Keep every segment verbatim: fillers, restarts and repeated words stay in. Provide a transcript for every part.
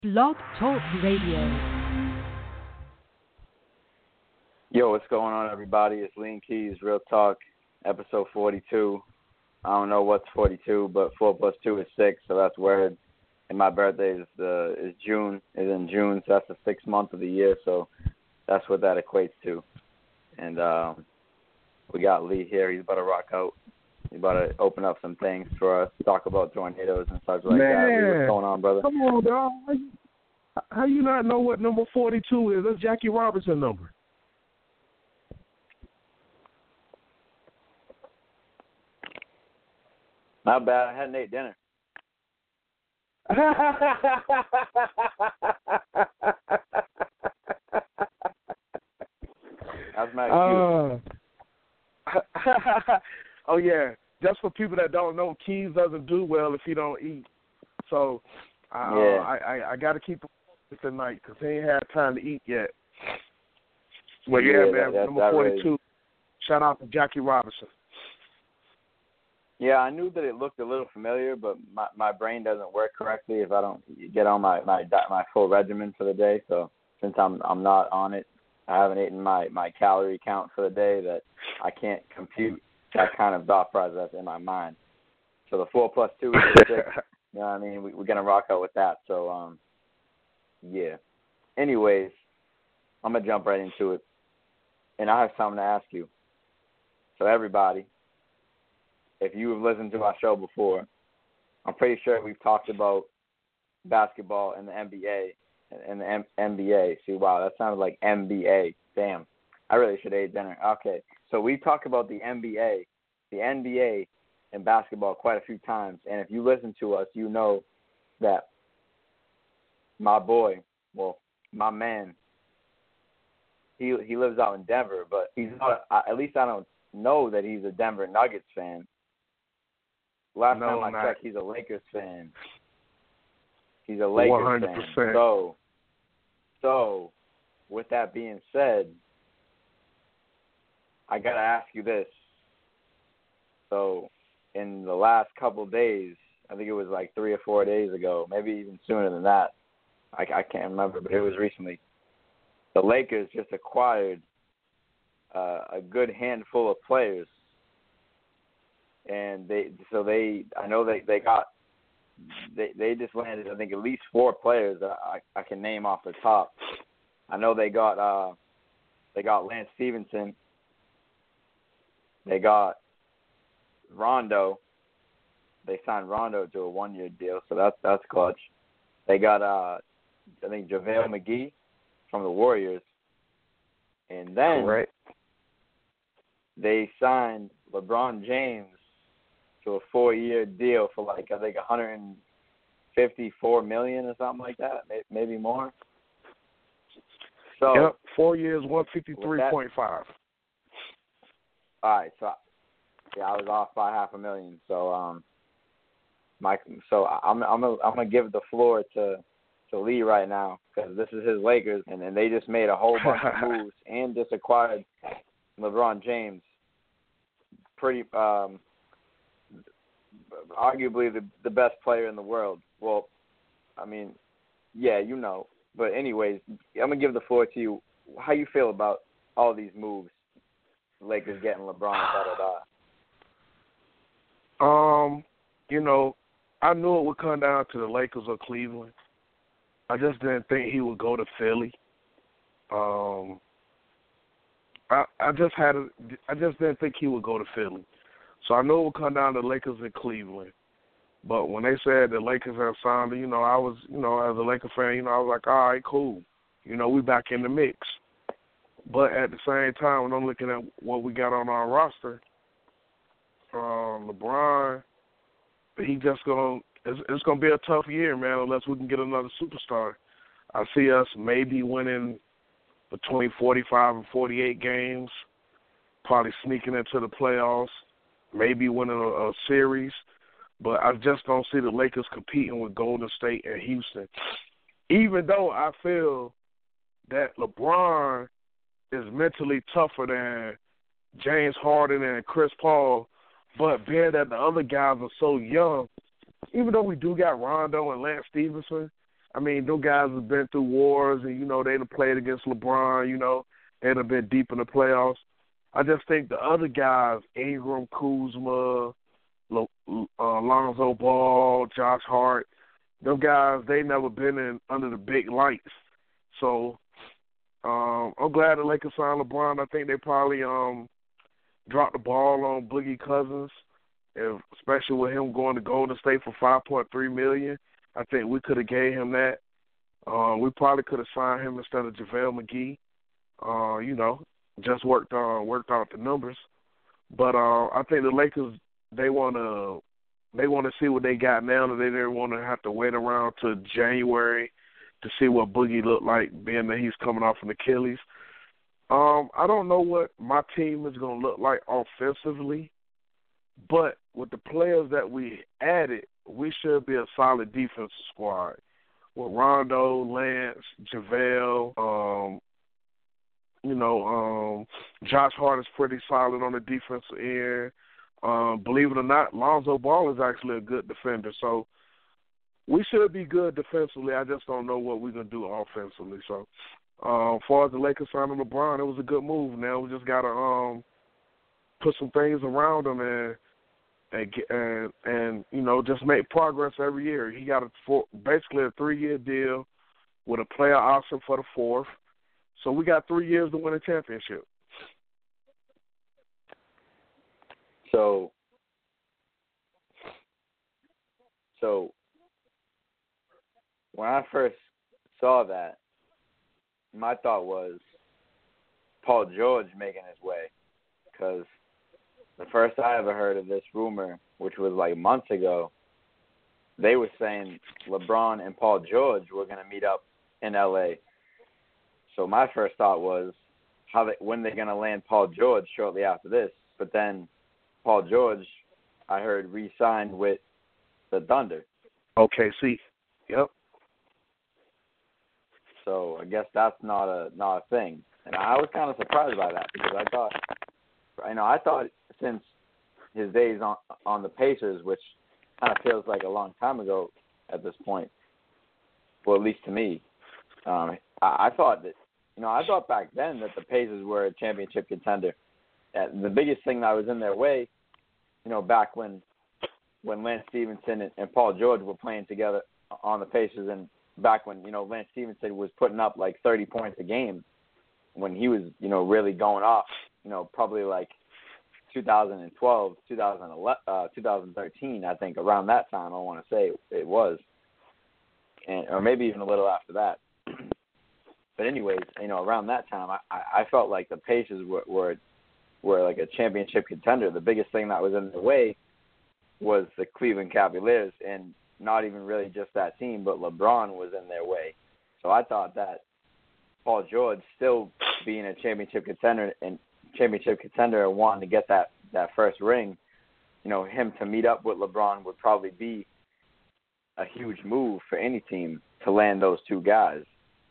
Blog Talk Radio. Yo, what's going on, everybody? It's Lean Keys, Real Talk, episode forty-two. I don't know what's forty-two, but four plus two is six, so that's weird. And my birthday is uh, is June, is in June, so that's the sixth month of the year, so that's what that equates to. And um, we got Lee here. He's about to rock out. He's about to open up some things for us, talk about tornadoes and such like Man, that. Lee, what's going on, brother? Come on, dog. How you, how you not know what number forty-two is? That's Jackie Robinson number. Not bad. I hadn't ate dinner. That's my excuse. Uh, oh, yeah. Just for people that don't know, Keys doesn't do well if he don't eat. So uh, yeah. I, I, I got to keep him tonight because he ain't had time to eat yet. Well, yeah, yeah man, that, number forty-two. Really... Shout out to Jackie Robinson. Yeah, I knew that it looked a little familiar, but my, my brain doesn't work correctly if I don't get on my, my my full regimen for the day. So since I'm I'm not on it, I haven't eaten my, my calorie count for the day, that I can't compute that kind of thought process in my mind. So the four plus two is six. You know what I mean? We, we're gonna rock out with that. So um, yeah. Anyways, I'm gonna jump right into it, and I have something to ask you. So everybody, if you have listened to our show before, I'm pretty sure we've talked about basketball and the N B A and the M- N B A. See, wow, that sounded like M B A. Damn, I really should eat dinner. Okay, so we talked about the N B A, the N B A and basketball quite a few times. And if you listen to us, you know that my boy, well, my man, he he lives out in Denver, but he's not. At least I don't know that he's a Denver Nuggets fan. Last no, time I not. checked, he's a Lakers fan. He's a Lakers one hundred percent. fan. So, so, with that being said, I got to ask you this. So, in the last couple of days, I think it was like three or four days ago, maybe even sooner than that, I, I can't remember, but it was recently, the Lakers just acquired uh, a good handful of players. And they, so they, I know they, they got, they, they just landed, I think, at least four players that I, I can name off the top. I know they got, uh, they got Lance Stevenson. They got Rondo. They signed Rondo to a one-year deal, so that's that's clutch. They got, uh, I think, JaVale McGee from the Warriors. And then right. they signed LeBron James to a four-year deal for like I think one hundred fifty-four million dollars or something like that, maybe more. So yep, four years, one fifty-three point five. All right, so yeah, I was off by half a million. So um, my so I'm I'm gonna, I'm gonna give the floor to to Lee right now because this is his Lakers, and, and they just made a whole bunch of moves and just acquired LeBron James. Pretty um. arguably the the best player in the world. Well, I mean, yeah, you know. But anyways, I'm gonna give the floor to you. How you feel about all these moves? Lakers getting LeBron, da da da. Um, you know, I knew it would come down to the Lakers or Cleveland. I just didn't think he would go to Philly. Um, I I just had a, I just didn't think he would go to Philly. So I knew it would come down to Lakers and Cleveland. But when they said the Lakers have signed, you know, I was, you know, as a Lakers fan, you know, I was like, all right, cool. You know, we back in the mix. But at the same time, when I'm looking at what we got on our roster, um, LeBron, he just going to, it's, it's going to be a tough year, man, unless we can get another superstar. I see us maybe winning between forty-five and forty-eight games, probably sneaking into the playoffs. Maybe winning a, a series, but I just don't see the Lakers competing with Golden State and Houston. Even though I feel that LeBron is mentally tougher than James Harden and Chris Paul, but being that the other guys are so young, even though we do got Rondo and Lance Stevenson, I mean, those guys have been through wars, and, you know, they'd have played against LeBron, you know, they'd have been deep in the playoffs. I just think the other guys, Ingram, Kuzma, uh, Lonzo Ball, Josh Hart, those guys, they never been in under the big lights. So um, I'm glad the Lakers signed LeBron. I think they probably um, dropped the ball on Boogie Cousins, if, especially with him going to Golden State for five point three million dollars. I think we could have gave him that. Uh, we probably could have signed him instead of JaVale McGee. Uh, you know, just worked on worked out the numbers. But uh, I think the Lakers, they want to they want to see what they got now, and they didn't want to have to wait around till January to see what Boogie looked like, being that he's coming off an Achilles. Um, I don't know what my team is going to look like offensively, but with the players that we added, we should be a solid defensive squad. With Rondo, Lance, JaVale, um, you know, um, Josh Hart is pretty solid on the defensive end. Um, believe it or not, Lonzo Ball is actually a good defender. So we should be good defensively. I just don't know what we're going to do offensively. So uh, as far as the Lakers signing LeBron, it was a good move. Now we just got to um, put some things around him and, and, and, and, you know, just make progress every year. He got a four, basically a three-year deal with a player option for the fourth. So we got three years to win a championship. So, so when I first saw that, my thought was Paul George making his way, because the first I ever heard of this rumor, which was like months ago, they were saying LeBron and Paul George were going to meet up in L A. So my first thought was, how they, when they're going to land Paul George shortly after this. But then Paul George, I heard, re-signed with the Thunder. Okay, see, yep. So I guess that's not a not a thing, and I was kind of surprised by that, because I thought, you know, I thought since his days on on the Pacers, which kind of feels like a long time ago at this point, well, at least to me, um, I, I thought that, you know, I thought back then that the Pacers were a championship contender. And the biggest thing that was in their way, you know, back when when Lance Stevenson and, and Paul George were playing together on the Pacers, and back when, you know, Lance Stevenson was putting up like thirty points a game, when he was, you know, really going off, you know, probably like two thousand twelve, two thousand eleven, uh, two thousand thirteen, I think, around that time, I want to say it was, and or maybe even a little after that. But anyways, you know, around that time, I, I felt like the Pacers were, were were like a championship contender. The biggest thing that was in their way was the Cleveland Cavaliers, and not even really just that team, but LeBron was in their way. So I thought that Paul George, still being a championship contender and championship contender and wanting to get that, that first ring, you know, him to meet up with LeBron would probably be a huge move for any team to land those two guys.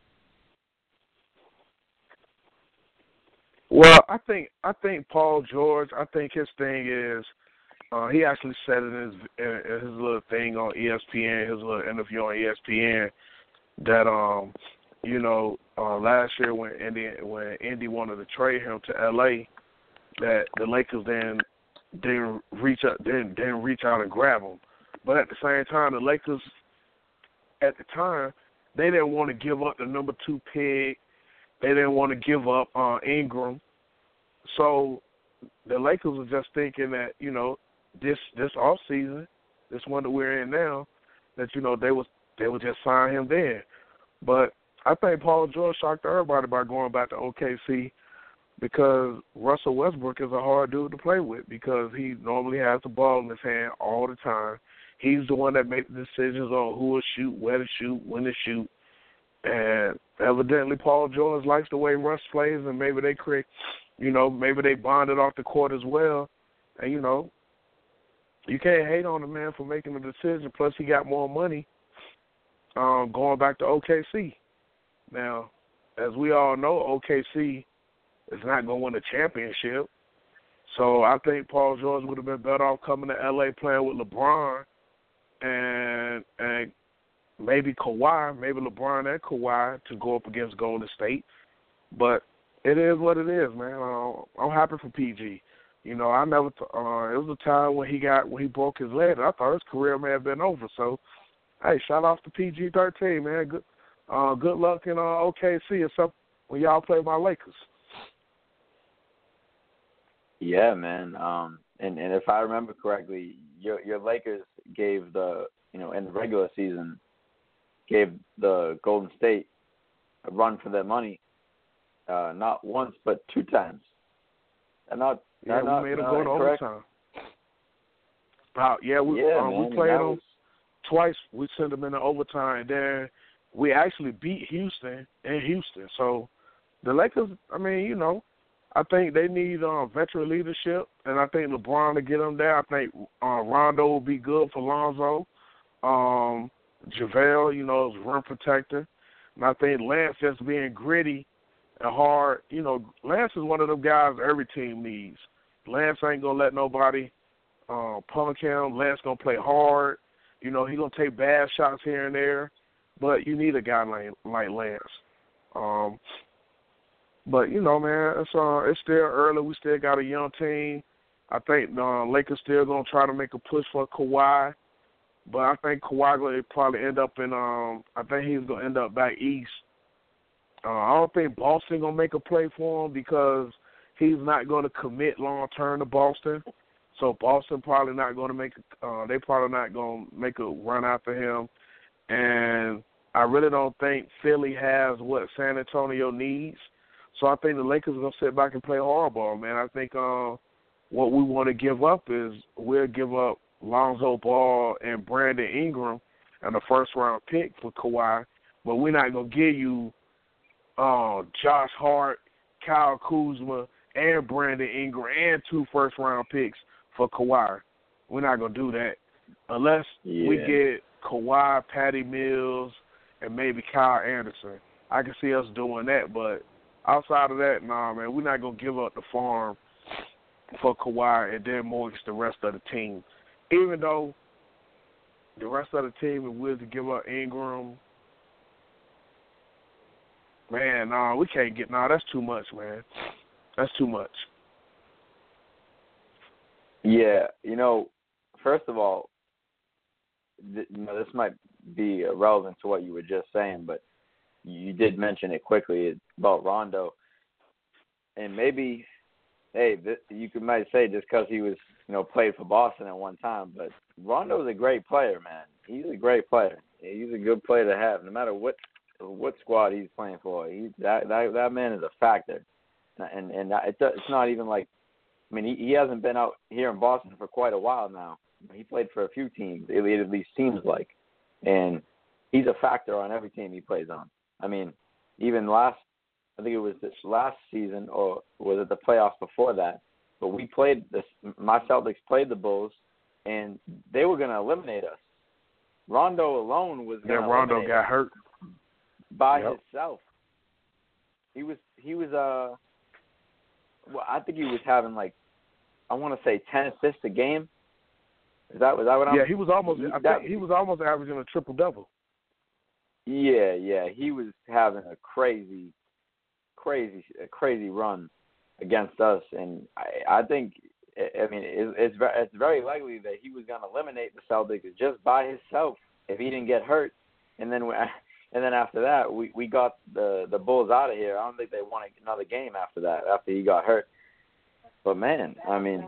Well, I think I think Paul George, I think his thing is, uh, he actually said it in his, in his little thing on E S P N, his little interview on E S P N, that um, you know, uh, last year when Indy when Indy wanted to trade him to L A, that the Lakers then didn't reach out didn't didn't reach out and grab him, but at the same time, the Lakers at the time, they didn't want to give up the number two pick. They didn't want to give up uh, Ingram. So the Lakers were just thinking that, you know, this this off season, this one that we're in now, that, you know, they was they would just sign him then. But I think Paul George shocked everybody by going back to O K C, because Russell Westbrook is a hard dude to play with, because he normally has the ball in his hand all the time. He's the one that makes the decisions on who to shoot, where to shoot, when to shoot. And evidently Paul George likes the way Russ plays, and maybe they create, you know, maybe they bonded off the court as well. And, you know, you can't hate on the man for making the decision. Plus, he got more money um, going back to O K C. Now, as we all know, O K C is not going to win a championship. So I think Paul George would have been better off coming to L A playing with LeBron and and maybe Kawhi, maybe LeBron and Kawhi to go up against Golden State. But it is what it is, man. Uh, I'm happy for P G. You know, I never. Th- uh, it was a time when he got when he broke his leg. I thought his career may have been over. So, hey, shout out to P G thirteen, man. Good, uh, good luck in uh, O K C or something when y'all play my Lakers. Yeah, man. Um, and and if I remember correctly, your your Lakers gave the you know in the regular season gave the Golden State a run for their money, uh, not once but two times. And not yeah, not, we not, made them not go to correct? overtime. Uh, yeah, we yeah, uh, man, we played them was... twice. We sent them in the overtime. Then we actually beat Houston in Houston. So the Lakers, I mean, you know, I think they need uh, veteran leadership, and I think LeBron to get them there. I think uh, Rondo will be good for Lonzo. Um, JaVale, you know, is rim protector. And I think Lance just being gritty and hard. You know, Lance is one of them guys every team needs. Lance ain't going to let nobody uh, punk him. Lance going to play hard. You know, he going to take bad shots here and there. But you need a guy like, like Lance. Um, but, you know, man, it's uh, it's still early. We still got a young team. I think uh, Lakers still going to try to make a push for Kawhi. But I think Kawhi going to probably end up in um, – I think he's going to end up back east. Uh, I don't think Boston going to make a play for him because he's not going to commit long-term to Boston. So Boston probably not going to make uh, – they probably not going to make a run after him. And I really don't think Philly has what San Antonio needs. So I think the Lakers are going to sit back and play hardball, man. I think uh, what we want to give up is we'll give up Lonzo Ball and Brandon Ingram and a first-round pick for Kawhi, but we're not going to give you uh, Josh Hart, Kyle Kuzma, and Brandon Ingram and two first-round picks for Kawhi. We're not going to do that unless yeah. we get Kawhi, Patty Mills, and maybe Kyle Anderson. I can see us doing that, but outside of that, nah, man, we're not going to give up the farm for Kawhi and then mortgage the rest of the team. Even though the rest of the team is willing to give up Ingram, man, nah, we can't get, nah, that's too much, man. That's too much. Yeah, you know, first of all, th- you know, this might be relevant to what you were just saying, but you did mention it quickly about Rondo, and maybe, hey, th- you could might say just because he was, you know, played for Boston at one time, but Rondo's a great player, man. He's a great player. He's a good player to have, no matter what what squad he's playing for. He's that that that man is a factor, and and it's it's not even like, I mean, he, he hasn't been out here in Boston for quite a while now. He played for a few teams, it, it at least seems like, and he's a factor on every team he plays on. I mean, even last, I think it was this last season, or was it the playoffs before that? But we played this. My Celtics played the Bulls, and they were going to eliminate us. Rondo alone was going to yeah, Rondo eliminate got us hurt by yep. himself. He was he was uh, well, I think he was having like, I want to say ten assists a game. Is that was that what I'm? Yeah, he was almost. He, I that, think he was almost averaging a triple double. Yeah, yeah, he was having a crazy, crazy, a crazy run against us, and I, I think, I mean, it, it's it's very likely that he was going to eliminate the Celtics just by himself if he didn't get hurt, and then we, and then after that we, we got the the Bulls out of here. I don't think they won another game after that after he got hurt. But man, I mean,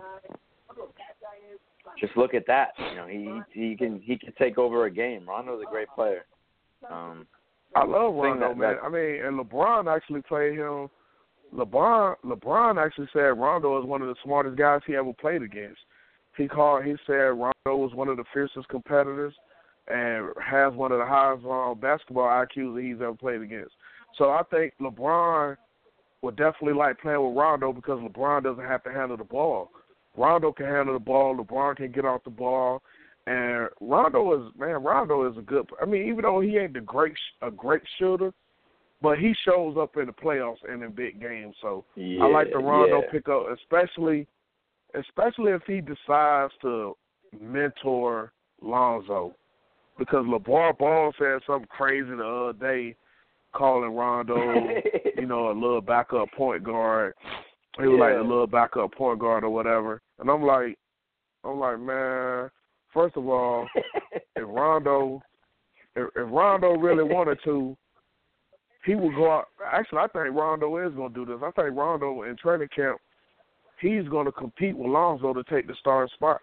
just look at that. You know, he he can he can take over a game. Rondo's a great player. Um, I love Rondo, that, man. I mean, and LeBron actually played him. LeBron LeBron actually said Rondo is one of the smartest guys he ever played against. He called. He said Rondo was one of the fiercest competitors and has one of the highest uh, basketball I Qs that he's ever played against. So I think LeBron would definitely like playing with Rondo because LeBron doesn't have to handle the ball. Rondo can handle the ball. LeBron can get off the ball. And Rondo is, man, Rondo is a good, I mean, even though he ain't the great, a great shooter, but he shows up in the playoffs and in big games. So yeah, I like the Rondo yeah. pickup, especially, especially if he decides to mentor Lonzo. because LeVar Ball said something crazy the other day, calling Rondo, you know, a little backup point guard. He was yeah. like a little backup point guard or whatever. And I'm like, I'm like, man, first of all, if Rondo, if, if Rondo really wanted to, he would go out. Actually, I think Rondo is going to do this. I think Rondo in training camp, he's going to compete with Lonzo to take the starting spot.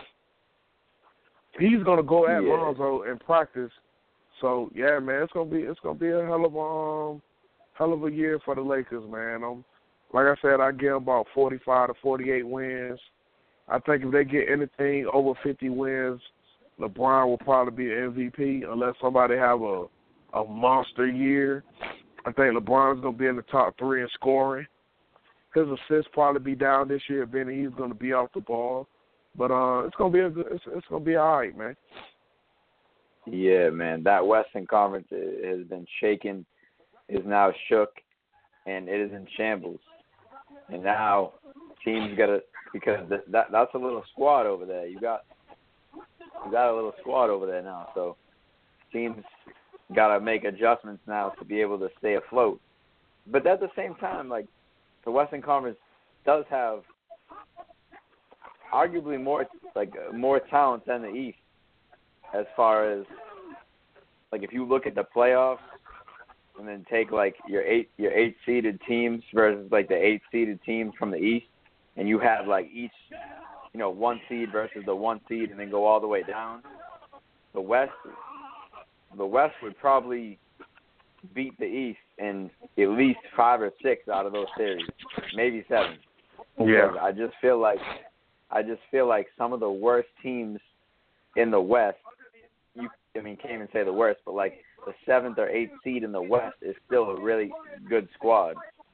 He's going to go at yeah. Lonzo in practice. So yeah, man, it's gonna be it's gonna be a hell of a um, hell of a year for the Lakers, man. Um, like I said, I give them about forty-five to forty-eight wins. I think if they get anything over fifty wins, LeBron will probably be an M V P unless somebody have a a monster year. I think LeBron's gonna be in the top three in scoring. His assists probably be down this year, being he's gonna be off the ball. But uh, it's gonna be a good, it's, it's gonna be all right, man. Yeah, man, that Western Conference has been shaken, is now shook, and it is in shambles. And now teams got to, because that, that that's a little squad over there. You got you got a little squad over there now, so teams got to make adjustments now to be able to stay afloat. But at the same time, like, the Western Conference does have arguably more like more talent than the East. As far as, like, if you look at the playoffs and then take, like, your eight your eight seeded teams versus, like, the eight seeded teams from the East, and you have, like, each, you know, one seed versus the one seed and then go all the way down, the West the West would probably beat the East in at least five or six out of those series, maybe seven. Yeah. I just feel like I just feel like some of the worst teams in the West, you, I mean, can't even say the worst, but like the seventh or eighth seed in the West is still a really good squad.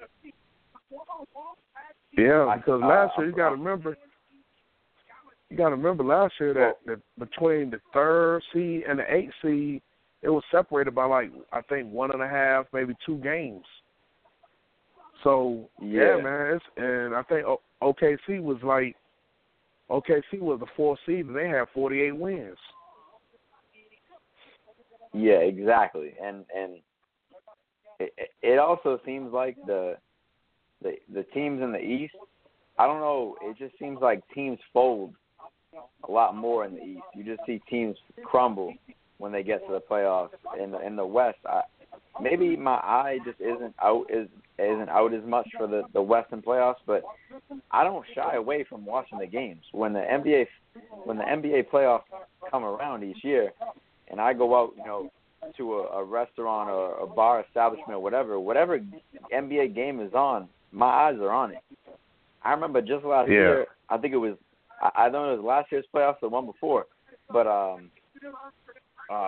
Yeah, because I, last uh, year you got to remember, you got to remember last year that, that between the third seed and the eighth seed, it was separated by like I think one and a half, maybe two games. So yeah, yeah man, it's, and I think O K C was like O K C was the fourth seed and they had forty-eight wins. Yeah, exactly, and and it, it also seems like the the the teams in the East, I don't know, it just seems like teams fold a lot more in the East. You just see teams crumble when they get to the playoffs. In the in the West, I, maybe my eye just isn't out is isn't out as much for the, the Western playoffs, but I don't shy away from watching the games. When the N B A when the N B A playoffs come around each year, and I go out, you know, to a, a restaurant or a bar establishment or whatever, whatever N B A game is on, my eyes are on it. I remember just last yeah. year, I think it was, I, I don't know if it was last year's playoffs or the one before, but um, uh,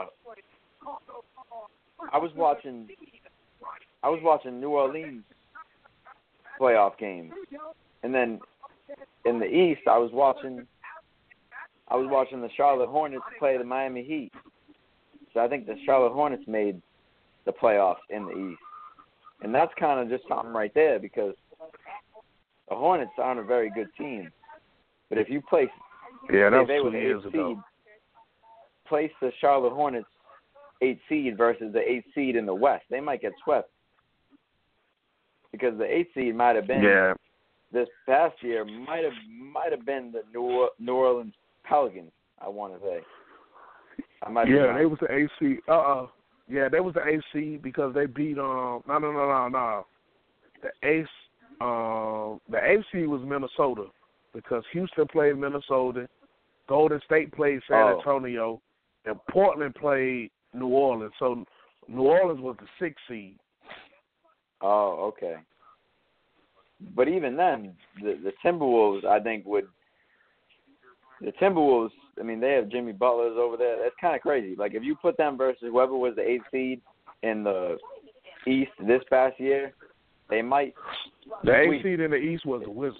I was watching, I was watching New Orleans playoff games, and then in the East, I was watching, I was watching the Charlotte Hornets play the Miami Heat. So I think the Charlotte Hornets made the playoffs in the East. And that's kind of just something right there because the Hornets aren't a very good team. But if you place, yeah, that was they two were the years eighth ago. seed, place the Charlotte Hornets eighth seed versus the eighth seed in the West, they might get swept. Because the eighth seed might have been, yeah. this past year, might have might have been the New, New Orleans Pelicans, I want to say. I might yeah, they was the A C. Uh, uh yeah, they was the A C because they beat um. No, no, no, no, no. The Ace, um, the A C was Minnesota because Houston played Minnesota, Golden State played San oh. Antonio, and Portland played New Orleans. So New Orleans was the sixth seed. Oh, okay. But even then, the the Timberwolves, I think, would the Timberwolves. I mean, they have Jimmy Butler's over there. That's kind of crazy. Like, if you put them versus whoever was the eighth seed in the East this past year, they might. The eighth seed in the East was the Wizards.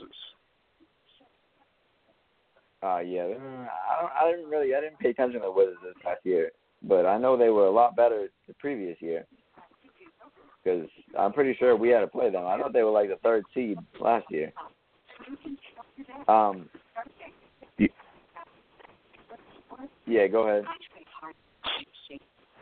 Uh, yeah. I don't. I didn't really. I didn't pay attention to the Wizards this past year, but I know they were a lot better the previous year. Because I'm pretty sure we had to play them. I thought they were like the third seed last year. Um. Yeah. Yeah, go ahead.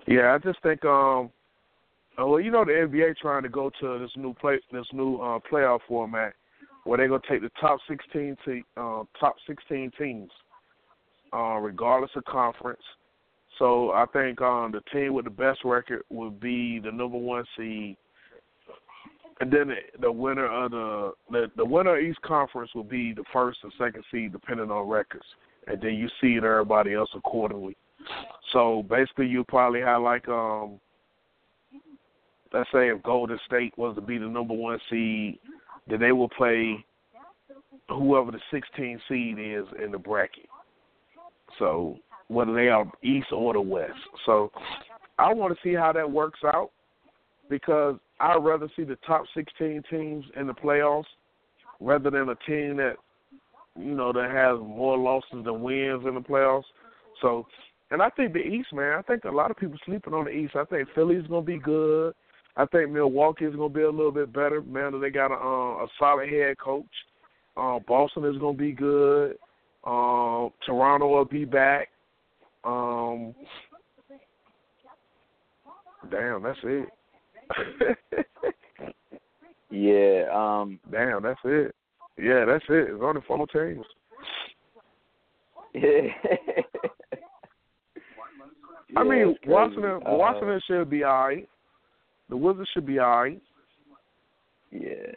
Yeah, I just think um, uh, well, you know, the N B A trying to go to this new play this new uh, playoff format where they're gonna take the top sixteen te- uh, top sixteen teams, uh, regardless of conference. So I think um, the team with the best record would be the number one seed, and then the, the winner of the, the the winner of each conference will be the first and second seed, depending on records, and then you seed everybody else accordingly. So basically, you probably have like um, let's say if Golden State was to be the number one seed, then they will play whoever the sixteenth seed is in the bracket. So whether they are East or the West. So I want to see how that works out because I'd rather see the top sixteen teams in the playoffs rather than a team that, you know, that has more losses than wins in the playoffs. So, and I think the East, man, I think a lot of people sleeping on the East. I think Philly's going to be good. I think Milwaukee's going to be a little bit better. Man, they got a, uh, a solid head coach. Uh, Boston is going to be good. Uh, Toronto will be back. Um, damn, that's it. yeah. Um. Damn, that's it. Yeah, that's it. It's only four teams. yeah, I mean, Washington, uh, Washington should be all right. The Wizards should be all right. Yeah.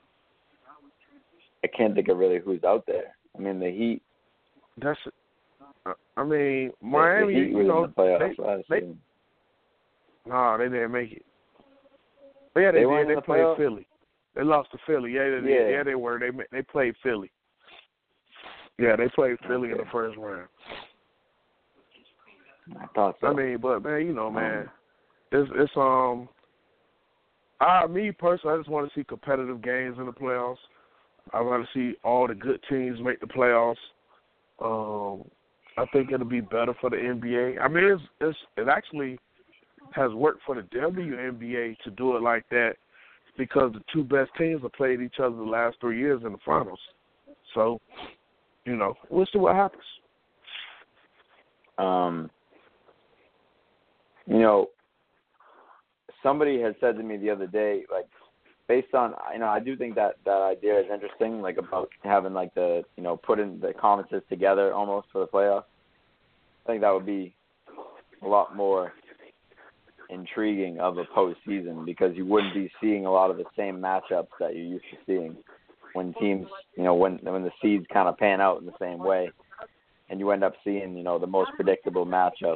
I can't think of really who's out there. I mean, the Heat. That's. I mean, Miami. The Heat you know, in the playoffs they, last they, season. no, they didn't make it. But yeah, they, They did. weren't They in the played playoffs? Philly. They lost to Philly. Yeah, they, Yeah. yeah, they were. They they played Philly. Yeah, they played Philly Okay. in the first round. I thought so. I mean, but man, you know, man, it's it's um. I me personally, I just want to see competitive games in the playoffs. I want to see all the good teams make the playoffs. Um, I think it'll be better for the N B A. I mean, it's, it's it actually has worked for the W N B A to do it like that because the two best teams have played each other the last three years in the finals. So, you know, we'll see what happens. Um, you know, somebody had said to me the other day, like, based on, you know, I do think that that idea is interesting, like about having like the, you know, putting the conferences together almost for the playoffs. I think that would be a lot more intriguing of a postseason because you wouldn't be seeing a lot of the same matchups that you're used to seeing when teams, you know, when when the seeds kind of pan out in the same way, and you end up seeing, you know, the most predictable matchups.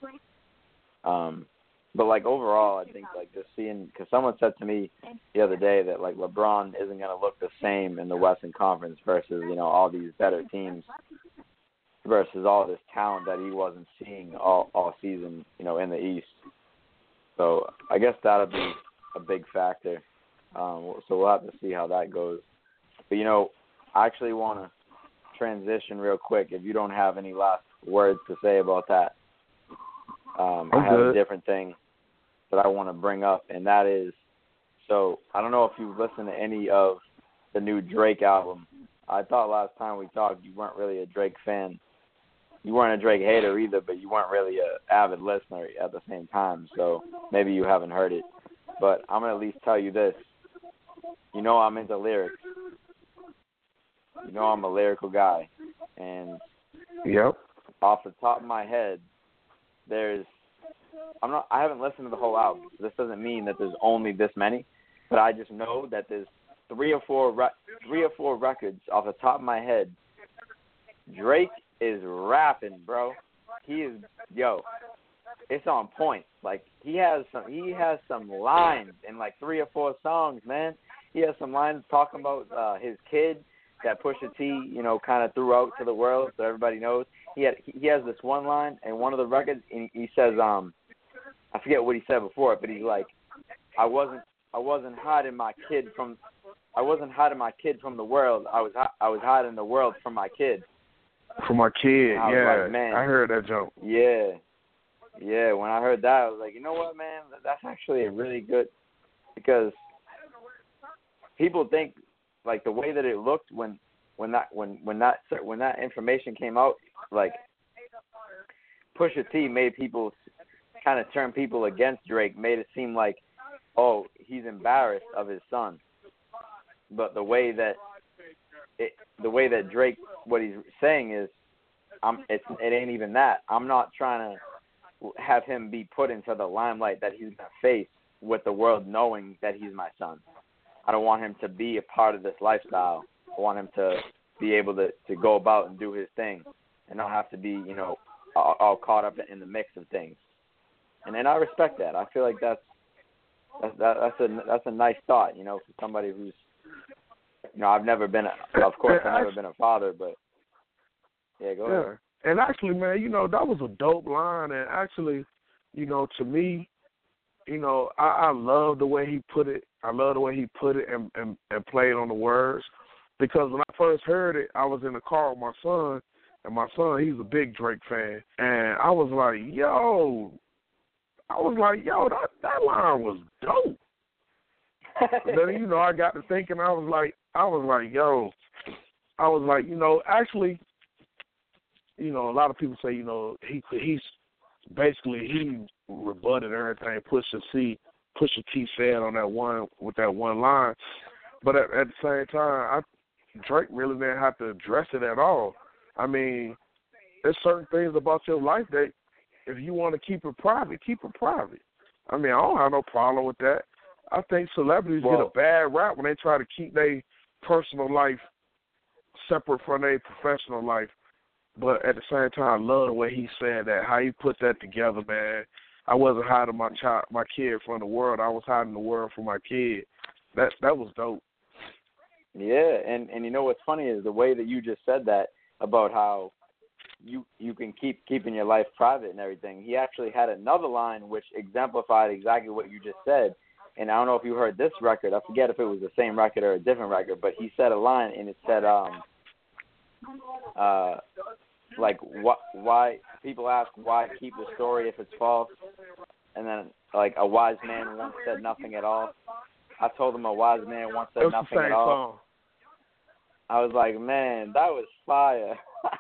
Um, but like overall, I think like just seeing, because someone said to me the other day that like LeBron isn't going to look the same in the Western Conference versus, you know, all these better teams versus all this talent that he wasn't seeing all all season, you know, in the East. So I guess that'll be a big factor. Um, so we'll have to see how that goes. But, you know, I actually want to transition real quick if you don't have any last words to say about that. Um, I have good. a different thing that I want to bring up, and that is, so I don't know if you've listened to any of the new Drake album. I thought last time we talked you weren't really a Drake fan. You weren't a Drake hater either, but you weren't really an avid listener at the same time, so maybe you haven't heard it. But I'm going to at least tell you this. You know I'm into lyrics. You know I'm a lyrical guy. And Yep. off the top of my head, there's I'm not I haven't listened to the whole album. This doesn't mean that there's only this many, but I just know that there's three or four re- three or four records off the top of my head. Drake is rapping, bro. He is yo. It's on point. Like he has some he has some lines in like three or four songs, man. He has some lines talking about uh, his kid that Pusha T, you know, kind of threw out to the world so everybody knows. He had he has this one line in one of the records, and he says, um, I forget what he said before, but he's like, I wasn't I wasn't hiding my kid from I wasn't hiding my kid from the world. I was I was hiding the world from my kid. For my kid, I was yeah. like, man. I heard that joke. Yeah. Yeah, when I heard that, I was like, you know what, man? That's actually a really good, because people think, like, the way that it looked when when that when when that when that information came out, like, Pusha T made people kind of turned people against Drake, made it seem like, oh, he's embarrassed of his son. But the way that it, the way that Drake, what he's saying is, I'm, it's, it ain't even that. I'm not trying to have him be put into the limelight that he's going to face with the world knowing that he's my son. I don't want him to be a part of this lifestyle. I want him to be able to, to go about and do his thing and not have to be, you know, all, all caught up in the mix of things. And then I respect that. I feel like that's that's that, that's a that's a nice thought, you know, for somebody who's, you know, I've never been a, of course I've never been a father, but yeah, go yeah. ahead. And actually, man, you know, that was a dope line, and actually, you know, to me, you know, I, I love the way he put it. I love the way he put it and, and, and played on the words. Because when I first heard it, I was in the car with my son, and my son, he's a big Drake fan. And I was like, yo, I was like, yo, that, that line was dope. Then, you know, I got to thinking, I was like, I was like, yo, I was like, you know, actually, you know, a lot of people say, you know, he he's basically, he rebutted everything Pusha T, Pusha T said on that one, with that one line. But at, at the same time, I, Drake really didn't have to address it at all. I mean, there's certain things about your life that if you want to keep it private, keep it private. I mean, I don't have no problem with that. I think celebrities well, get a bad rap when they try to keep their personal life separate from their professional life. But at the same time, I love the way he said that, how he put that together, man. I wasn't hiding my child, my kid from the world. I was hiding the world from my kid. That that was dope. Yeah, and, and you know what's funny is the way that you just said that about how you you can keep keeping your life private and everything. He actually had another line which exemplified exactly what you just said. And I don't know if you heard this record. I forget if it was the same record or a different record, but he said a line and it said, um, uh, like what? Why people ask why keep the story if it's false, and then like a wise man once said nothing at all. I told him a wise man once said nothing at all. Song. I was like, man, that was fire.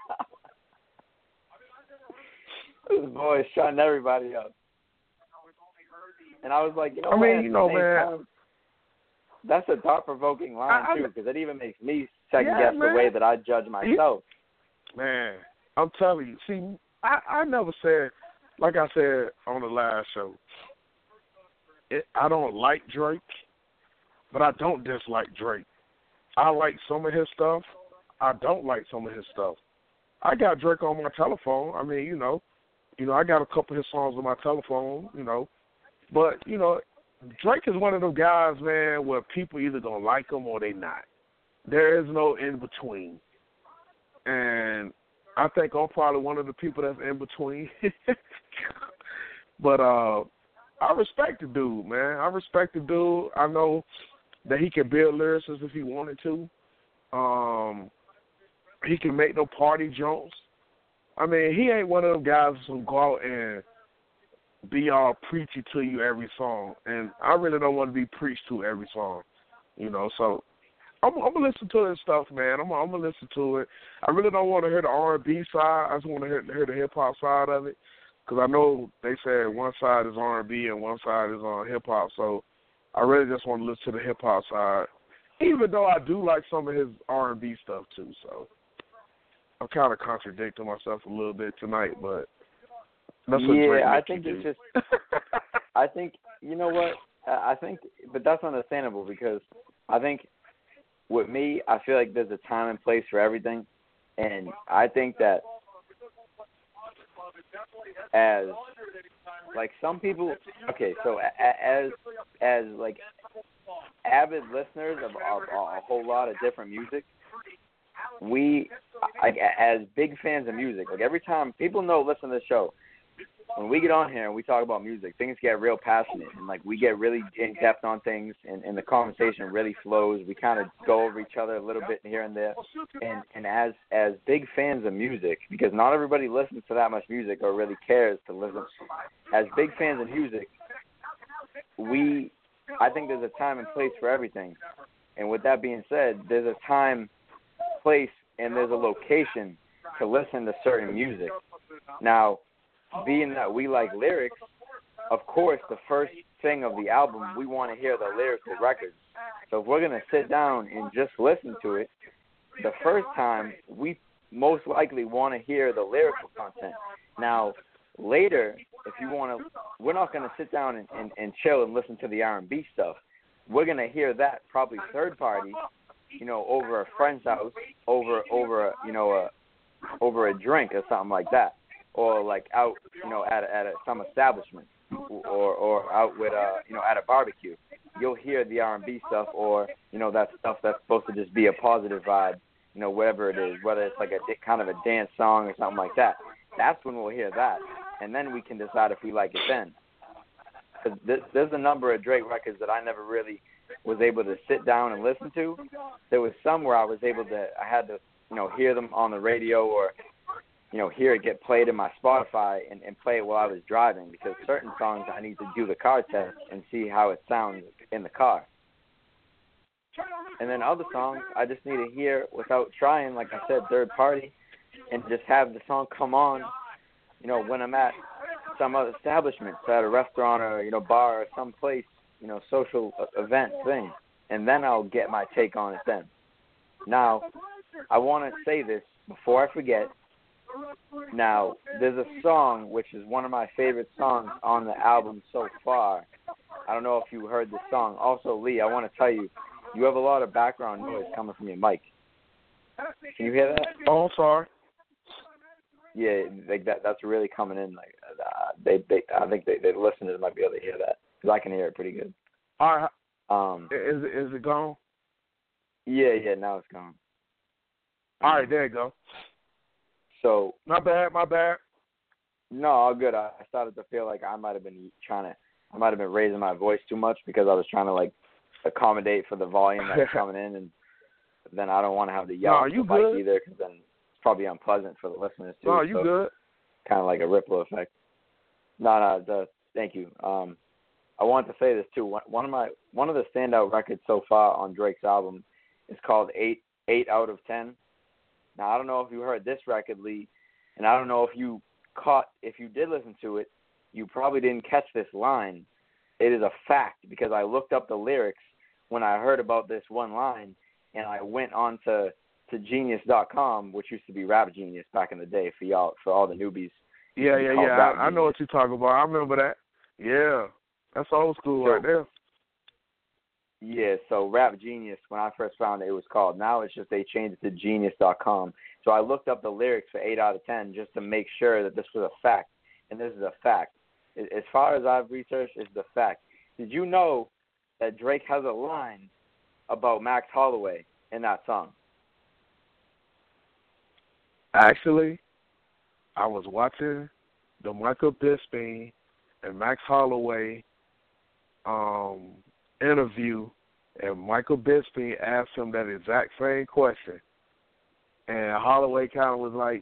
This boy's shutting everybody up. And I was like, you know, I mean, man, you know, man, time, that's a thought-provoking line I, too, because it even makes me second yeah, guess man. the way that I judge myself. Man, I'm telling you. See, I, I never said, like I said on the last show, it, I don't like Drake, but I don't dislike Drake. I like some of his stuff. I don't like some of his stuff. I got Drake on my telephone. I mean, you know, you know, I got a couple of his songs on my telephone, you know. But, you know, Drake is one of those guys, man, where people either going to like him or they not. There is no in-between. And I think I'm probably one of the people that's in between. But uh, I respect the dude, man. I respect the dude. I know that he can build lyricists if he wanted to. Um, he can make no party jumps. I mean, he ain't one of them guys who go out and be all preachy to you every song. And I really don't want to be preached to every song, you know. So I'm, I'm going to listen to this stuff, man. I'm, I'm going to listen to it. I really don't want to hear the R and B side. I just want to hear, hear the hip-hop side of it, because I know they said one side is R and B and one side is on hip-hop. So I really just want to listen to the hip-hop side, even though I do like some of his R and B stuff too. So I'm kind of contradicting myself a little bit tonight, but that's what Drake yeah, I makes think you it's do. just. I think you know what I think, but that's understandable, because I think with me, I feel like there's a time and place for everything, and I think that as like some people, okay, so as as like avid listeners of, of, of a whole lot of different music, we like as big fans of music, like every time people know, listen to the show, when we get on here and we talk about music, things get real passionate, and like we get really in depth on things, and, and the conversation really flows. We kind of go over each other a little bit here and there, and and as as big fans of music, because not everybody listens to that much music or really cares to listen. As big fans of music, we I think there's a time and place for everything. And with that being said, there's a time, place, and there's a location to listen to certain music. Now, being that we like lyrics, of course, the first thing of the album, we want to hear the lyrical records. So if we're going to sit down and just listen to it, the first time, we most likely want to hear the lyrical content. Now, later, if you want to, we're not going to sit down and, and, and chill and listen to the R and B stuff. We're going to hear that probably third party, you know, over a friend's house, over, over a, you know, a, over a drink or something like that. Or like out, you know, at a, at a, some establishment, or or out with a, you know, at a barbecue. You'll hear the R and B stuff, or you know, that stuff that's supposed to just be a positive vibe, you know, whatever it is, whether it's like a kind of a dance song or something like that. That's when we'll hear that, and then we can decide if we like it then. Cause there's a number of Drake records that I never really was able to sit down and listen to. There was some where I was able to, I had to, you know, hear them on the radio or, you know, hear it get played in my Spotify and, and play it while I was driving, because certain songs I need to do the car test and see how it sounds in the car. And then other songs I just need to hear without trying, like I said, third party, and just have the song come on, you know, when I'm at some other establishment, so at a restaurant or, you know, bar or some place, you know, social event thing. And then I'll get my take on it then. Now, I want to say this before I forget. Now, there's a song which is one of my favorite songs on the album so far. I don't know if you heard this song. Also, Lee, I want to tell you, you have a lot of background noise coming from your mic. Can you hear that? Oh, I'm sorry. Yeah, like that. That's really coming in. Like uh, they, they, I think they, the listeners might be able to hear that, because I can hear it pretty good. All right. Um, is it is it gone? Yeah, yeah. Now it's gone. All right, there you go. So, my bad, my bad. No, all good. I, I started to feel like I might have been trying to, I might have been raising my voice too much, because I was trying to like accommodate for the volume that's coming in, and then I don't want to have to yell no, at the you mic good. either, because then it's probably unpleasant for the listeners too. No, you so good. Kind of like a ripple effect. No, no, the, thank you. Um, I wanted to say this too. One, one of my one of the standout records so far on Drake's album is called Eight Eight Out of Ten. Now, I don't know if you heard this record, Lee, and I don't know if you caught, if you did listen to it, you probably didn't catch this line. It is a fact, because I looked up the lyrics when I heard about this one line, and I went on to, to Genius dot com, which used to be Rap Genius back in the day for y'all, for all the newbies. Yeah, yeah, yeah. I, I know what you're talking about. I remember that. Yeah, that's old school so, right there. Yeah, so Rap Genius, when I first found it, it was called. Now it's just they changed it to Genius dot com. So I looked up the lyrics for eight out of ten just to make sure that this was a fact. And this is a fact. As far as I've researched, it's the fact. Did you know that Drake has a line about Max Holloway in that song? Actually, I was watching the Michael Bisping and Max Holloway um, interview, and Michael Bisping asked him that exact same question. And Holloway kind of was like,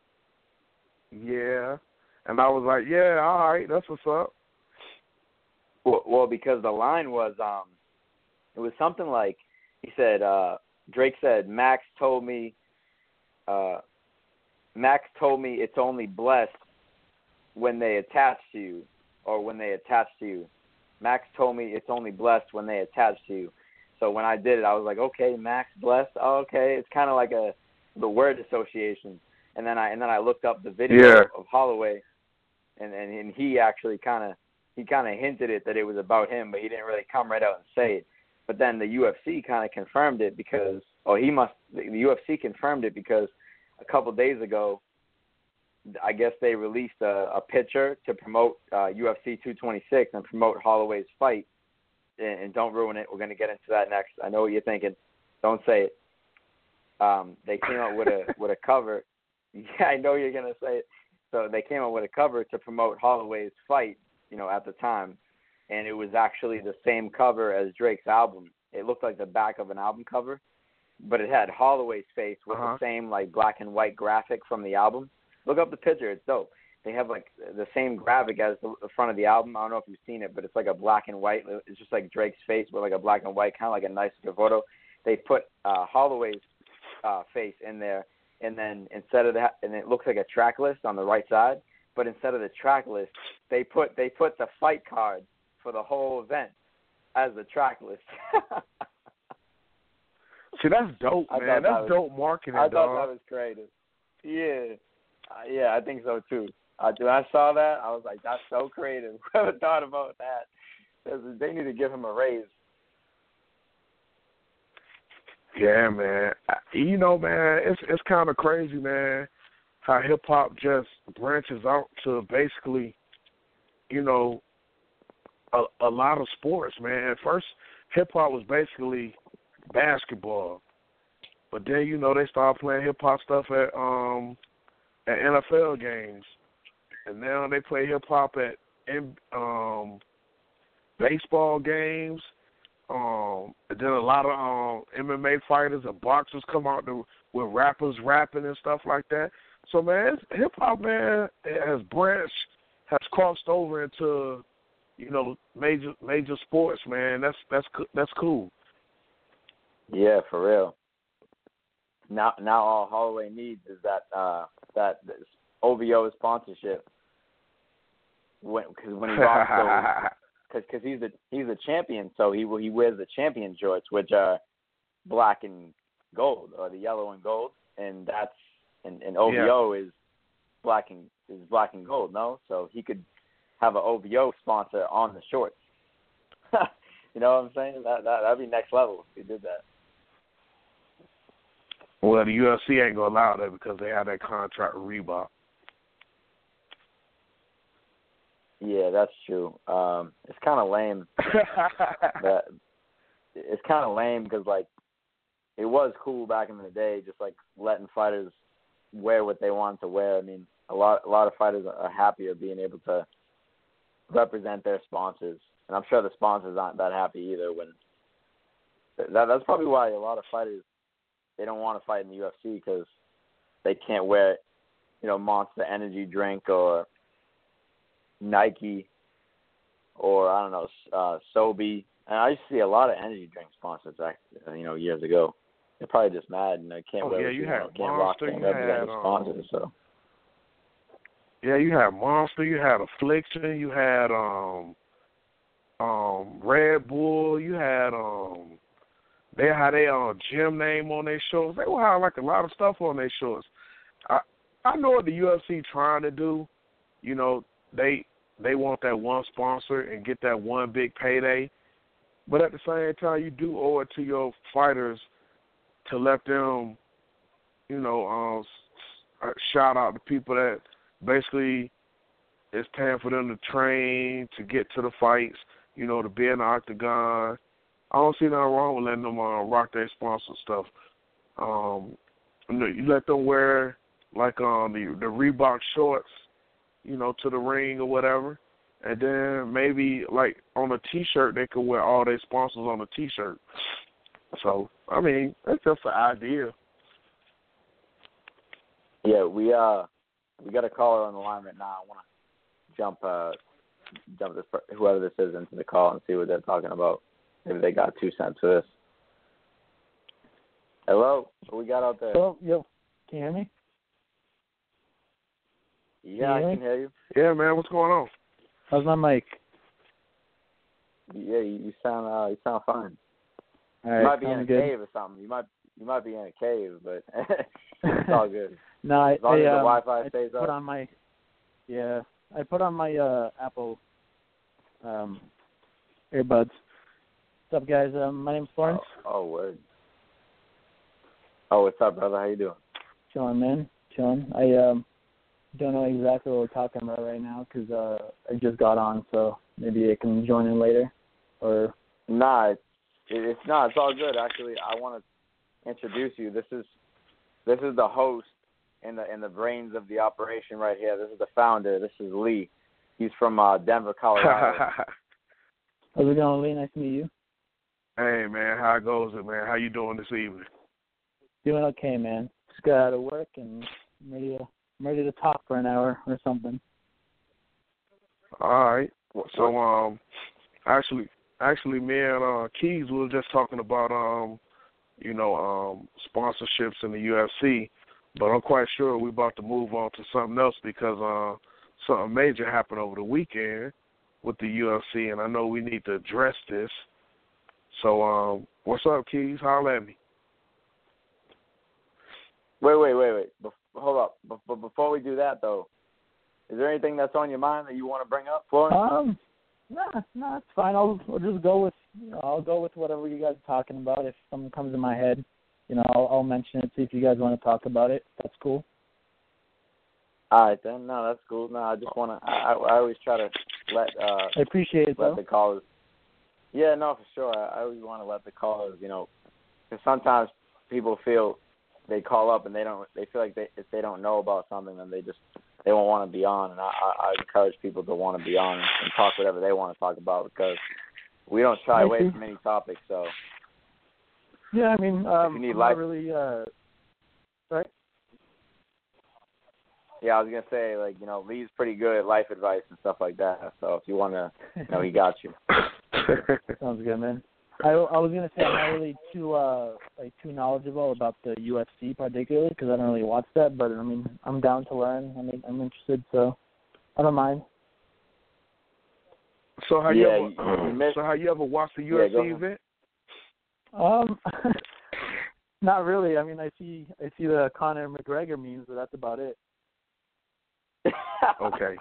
yeah. And I was like, yeah, all right, that's what's up. Well, well because the line was, um, it was something like, he said, uh, Drake said, Max told me, uh, Max told me it's only blessed when they attach to you, or when they attach to you. Max told me it's only blessed when they attach to you. So when I did it, I was like, okay, Max blessed. Oh, okay, it's kind of like a the word association. And then I and then I looked up the video yeah. of Holloway, and, and and he actually kind of he kind of hinted it that it was about him, but he didn't really come right out and say it. But then the U F C kind of confirmed it because, oh, he must the U F C confirmed it because a couple days ago, I guess they released a, a picture to promote uh, U F C two twenty-six and promote Holloway's fight. And, and don't ruin it. We're going to get into that next. I know what you're thinking. Don't say it. Um, they came out with a with a cover. Yeah, I know you're going to say it. So they came out with a cover to promote Holloway's fight, you know, at the time. And it was actually the same cover as Drake's album. It looked like the back of an album cover, but it had Holloway's face with uh-huh. the same, like, black and white graphic from the album. Look up the picture. It's dope. They have, like, the same graphic as the, the front of the album. I don't know if you've seen it, but it's like a black and white. It's just like Drake's face with, like, a black and white, kind of like a nice photo. They put uh, Holloway's uh, face in there, and then instead of that, and it looks like a track list on the right side, but instead of the track list, they put they put the fight card for the whole event as the track list. See, that's dope, I man. That's was, dope marketing, I thought dog. that was creative. Yeah, uh, yeah, I think so too. Uh, when I saw that, I was like, that's so creative. Whoever thought about that? They need to give him a raise. Yeah, man. You know, man, it's it's kind of crazy, man, how hip hop just branches out to basically, you know, a, a lot of sports, man. At first, hip hop was basically basketball, but then you know they started playing hip hop stuff at um at N F L games, and now they play hip hop at um baseball games. Um, and then a lot of um, M M A fighters and boxers come out to, with rappers rapping and stuff like that. So, man, hip hop, man, has branched, has crossed over into, you know, major major sports, man. That's that's that's cool. Yeah, for real. Now, now all Holloway needs is that uh, that O V O sponsorship. When because when he rocks those. Because cause he's the he's the champion, so he he wears the champion shorts, which are black and gold, or the yellow and gold, and that's and, and O V O yeah. is black and is black and gold, no? So he could have an O V O sponsor on the shorts. You know what I'm saying? That that that'd be next level if he did that. Well, the U F C ain't gonna allow that because they have that contract with Reebok. Yeah, that's true. Um, it's kind of lame. that it's kind of lame because like it was cool back in the day, just like letting fighters wear what they wanted to wear. I mean, a lot a lot of fighters are happier being able to represent their sponsors, and I'm sure the sponsors aren't that happy either. When that, that's probably why a lot of fighters they don't want to fight in the U F C because they can't wear, you know, Monster Energy drink or Nike, or I don't know, uh, Sobe. And I used to see a lot of energy drink sponsors, you know, years ago. They're probably just mad and they can't oh, wear yeah, you, you you had know, can't Monster, rock, can't you represent had, the sponsors. Um, so yeah, you had Monster, you had Affliction, you had um um Red Bull, you had um they had their uh, gym name on their shorts. They would have like a lot of stuff on their shorts. I I know what the U F C trying to do. You know, they they want that one sponsor and get that one big payday. But at the same time, you do owe it to your fighters to let them, you know, uh, shout out to people that basically is paying for them to train, to get to the fights, you know, to be in the octagon. I don't see nothing wrong with letting them uh, rock their sponsor stuff. Um, you let them wear, like, um, the, the Reebok shorts, you know, to the ring or whatever. And then maybe, like, on a T-shirt, they could wear all their sponsors on a T-shirt. So, I mean, that's just an idea. Yeah, we uh we got a caller on the line right now. I want to jump uh jump this whoever this is into the call and see what they're talking about. Maybe they got two cents for this. Hello, what we got out there? Oh, yo, can you hear me? Yeah, I can hear you. Yeah, man, what's going on? How's my mic? Yeah, you, you sound uh, you sound fine. All right, you might be in a good. cave or something. You might you might be in a cave, but it's all good. No, I, as long I, as the um, Wi-Fi I stays put up. on my yeah, I put on my uh, Apple um, earbuds. What's up, guys? Um, my name's Florence. Oh, oh, word. Oh, what's up, brother? How you doing? Chilling, man. Chilling. I um. don't know exactly what we're talking about right now because uh, I just got on, so maybe I can join in later. Or nah, it's, it's not. It's all good. Actually, I want to introduce you. This is this is the host and the and the brains of the operation right here. This is the founder. This is Lee. He's from uh, Denver, Colorado. How's it going, Lee? Nice to meet you. Hey, man, how goes it, man? How you doing this evening? Doing okay, man. Just got out of work and I'm ready to. I'm ready to talk for an hour or something. All right. So, um, actually, actually, me and uh, Keys we were just talking about, um, you know, um, sponsorships in the U F C, but I'm quite sure we're about to move on to something else because uh, something major happened over the weekend with the U F C, and I know we need to address this. So, um, what's up, Keys? Holler at me. Wait, wait, wait, wait. Bef- hold up. But Bef- before we do that, though, is there anything that's on your mind that you want to bring up, Florence? Um, nah, nah, it's fine. I'll, I'll just go with, you know, I'll go with whatever you guys are talking about. If something comes in my head, you know, I'll, I'll mention it. See if you guys want to talk about it. That's cool. All right, then. No, that's cool. No, I just want to. I, I always try to let uh I appreciate it, let though. the callers. Yeah, no, for sure. I, I always want to let the callers, you know, because sometimes people feel they call up and they don't. They feel like they if they don't know about something, then they just they won't want to be on. And I, I, I encourage people to want to be on and, and talk whatever they want to talk about because we don't shy I away see. from any topic. So Yeah, I mean, um, you need I'm life- not really. Uh, sorry. yeah, I was gonna say like you know Lee's pretty good at life advice and stuff like that. So if you want to, you know, he got you. Sounds good, man. I, I was gonna say I'm not really too uh like too knowledgeable about the U F C particularly because I don't really watch that. But I mean, I'm down to learn. I mean, I'm interested, so I don't mind. So how Yeah, you ever, you- you missed- so how you ever watched the Yeah, U F C go ahead. event? Um, not really. I mean, I see I see the Conor McGregor memes, but that's about it. Okay.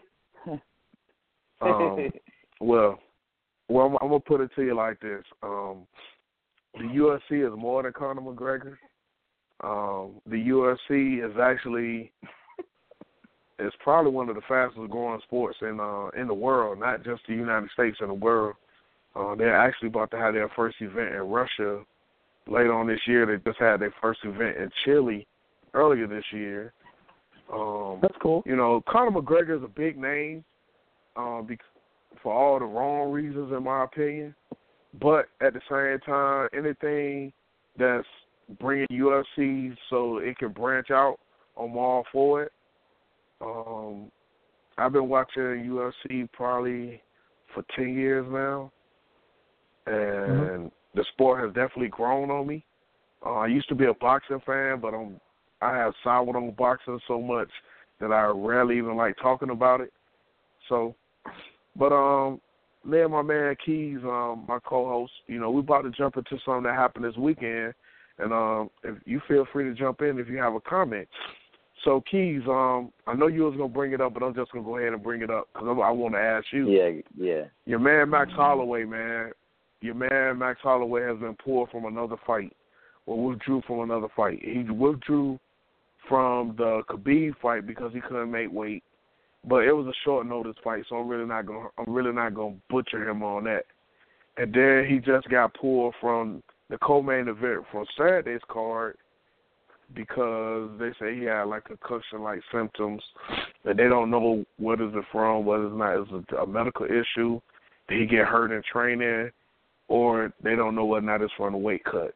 Um, well, well, I'm, I'm gonna put it to you like this: um, the U F C is more than Conor McGregor. Um, the U F C is actually it's probably one of the fastest growing sports in uh, in the world, not just the United States, in the world. Uh, they're actually about to have their first event in Russia later on this year. They just had their first event in Chile earlier this year. Um, That's cool. You know, Conor McGregor is a big name um, bec- for all the wrong reasons, in my opinion. But at the same time, anything that's bringing U F C so it can branch out, I'm all for it. Um, I've been watching U F C probably for ten years now, and Mm-hmm. the sport has definitely grown on me. Uh, I used to be a boxing fan, but I'm I have soured on boxing so much that I rarely even like talking about it. So, but um, me and my man Keys, um, my co-host, you know, we're about to jump into something that happened this weekend, and um, if you feel free to jump in if you have a comment. So, Keys, um, I know you was gonna bring it up, but I'm just gonna go ahead and bring it up because I want to ask you. Yeah, yeah. Your man Max Holloway, man. Your man Max Holloway has been pulled from another fight, or withdrew from another fight. He withdrew from the Khabib fight because he couldn't make weight, but it was a short notice fight, so I'm really not gonna I'm really not gonna butcher him on that. And then he just got pulled from the co-main event from Saturday's card because they say he had like concussion-like symptoms, and they don't know what is it from, whether it's not it's a, a medical issue, did he get hurt in training, or they don't know whether or not it's from the weight cut.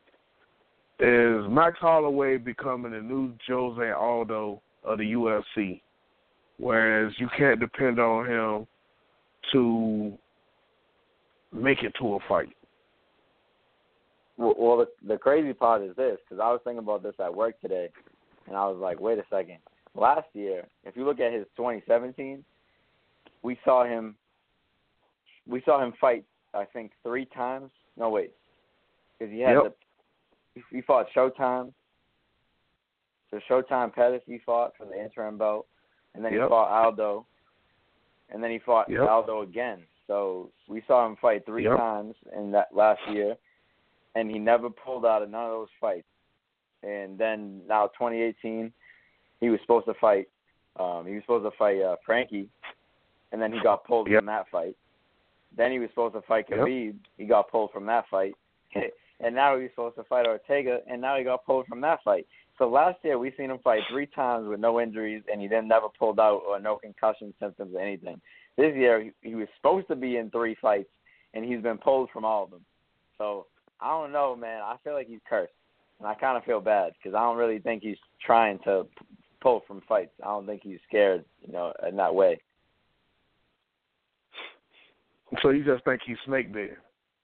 Is Max Holloway becoming the new Jose Aldo of the U F C, whereas you can't depend on him to make it to a fight? Well, well the, the crazy part is this, because I was thinking about this at work today, and I was like, wait a second. Last year, if you look at his twenty seventeen, we saw him. We saw him fight, I think, three times. No, wait, because he had Yep. the. He fought Showtime. So Showtime Pettis he fought for the interim belt, and then Yep. he fought Aldo, and then he fought Yep. Aldo again. So we saw him fight three Yep. times in that last year, and he never pulled out of none of those fights. And then now twenty eighteen, he was supposed to fight. Um, he was supposed to fight uh, Frankie, and then he got pulled Yep. from that fight. Then he was supposed to fight Yep. Khabib. He got pulled from that fight. And now he's supposed to fight Ortega, and now he got pulled from that fight. So last year we seen him fight three times with no injuries, and he then never pulled out or no concussion symptoms or anything. This year he, he was supposed to be in three fights, and he's been pulled from all of them. So I don't know, man. I feel like he's cursed, and I kind of feel bad because I don't really think he's trying to p- pull from fights. I don't think he's scared, you know, in that way. So you just think he's snake bit?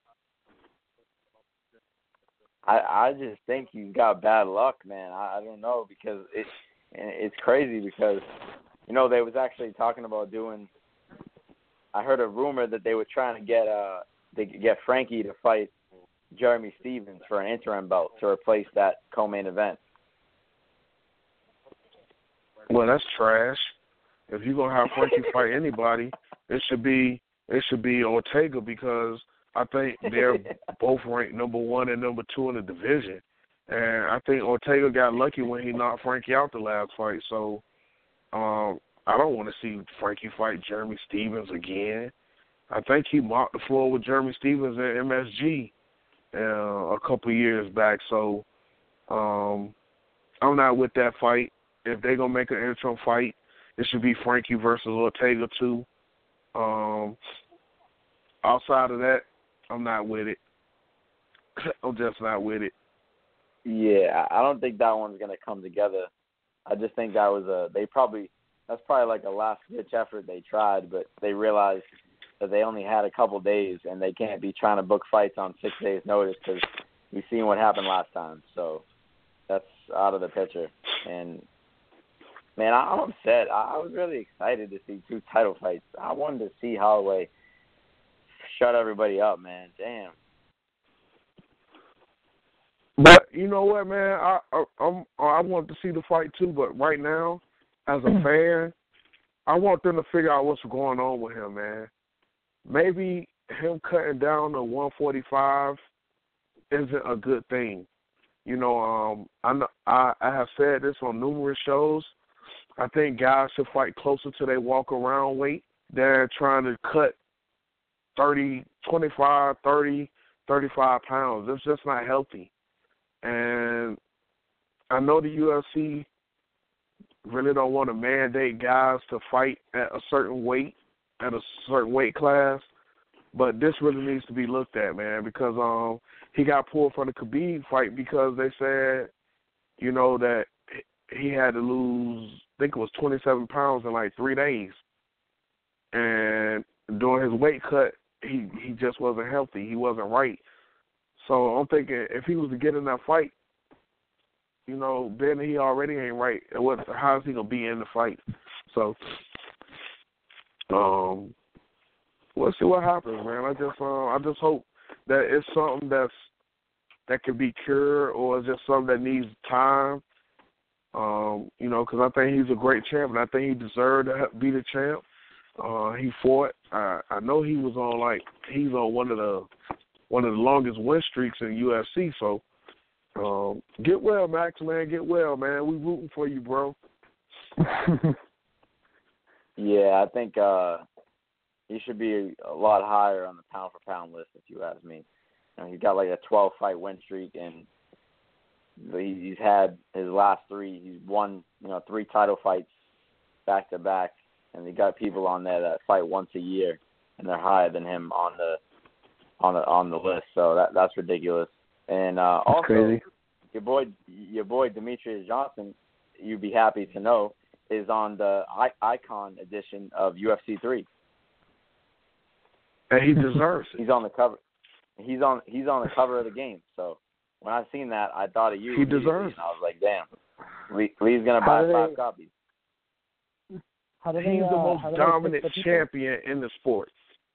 I I just think he's got bad luck, man. I, I don't know because it it's crazy because You know, they was actually talking about doing. I heard a rumor that they were trying to get uh they could get Frankie to fight Jeremy Stevens for an interim belt to replace that co-main event. Well, that's trash. If you're gonna have Frankie fight anybody, it should be it should be Ortega, because I think they're both ranked number one and number two in the division. And I think Ortega got lucky when he knocked Frankie out the last fight. So um, I don't want to see Frankie fight Jeremy Stevens again. I think he mopped the floor with Jeremy Stevens at M S G uh, a couple of years back. So um, I'm not with that fight. If they're going to make an interim fight, it should be Frankie versus Ortega too. Um, outside of that, I'm not with it. I'm just not with it. Yeah, I don't think that one's going to come together. I just think that was a, they probably, that's probably like a last-ditch effort they tried, but they realized that they only had a couple days and they can't be trying to book fights on six days' notice because we've seen what happened last time. So that's out of the picture. And, man, I'm upset. I was really excited to see two title fights. I wanted to see Holloway shut everybody up, man. Damn. But you know what, man? I I, I'm, I want to see the fight too. But right now, as a fan, I want them to figure out what's going on with him, man. Maybe him cutting down to one forty-five isn't a good thing. You know, um, I know, I I have said this on numerous shows. I think guys should fight closer to their walk around weight. They're trying to cut thirty, twenty-five, thirty, thirty-five pounds. It's just not healthy. And I know the U F C really don't want to mandate guys to fight at a certain weight, at a certain weight class, but this really needs to be looked at, man, because um he got pulled from the Khabib fight because they said, you know, that he had to lose, I think it was twenty-seven pounds in like three days. And during his weight cut, he, he just wasn't healthy. He wasn't right. So I'm thinking if he was to get in that fight, you know, then he already ain't right. What? How is he gonna be in the fight? So, um, we'll see what happens, man. I just, uh, I just hope that it's something that's that can be cured, or just something that needs time. Um, you know, because I think he's a great champ, and I think he deserved to be the champ. Uh, he fought. I, I know he was on like he's on one of the one of the longest win streaks in U F C. So, um, get well, Max, man. Get well, man. We rooting for you, bro. Yeah, I think uh, he should be a lot higher on the pound for pound list, if you ask me. You know, he's got like a twelve fight win streak, and he's had his last three. He's won, you know, three title fights back to back, and they got people on there that fight once a year, and they're higher than him on the on the on the list. So that that's ridiculous. And uh, also, crazy. your boy your boy Demetrius Johnson, you'd be happy to know, is on the I- Icon edition of U F C three. And he deserves it. He's on the cover. He's on he's on the cover of the game. So when I seen that, I thought of you. He deserves it. I was like, damn, Lee, Lee's gonna buy they, five copies. How do He's they, the uh, most how do they dominant pick the people? champion in the sport.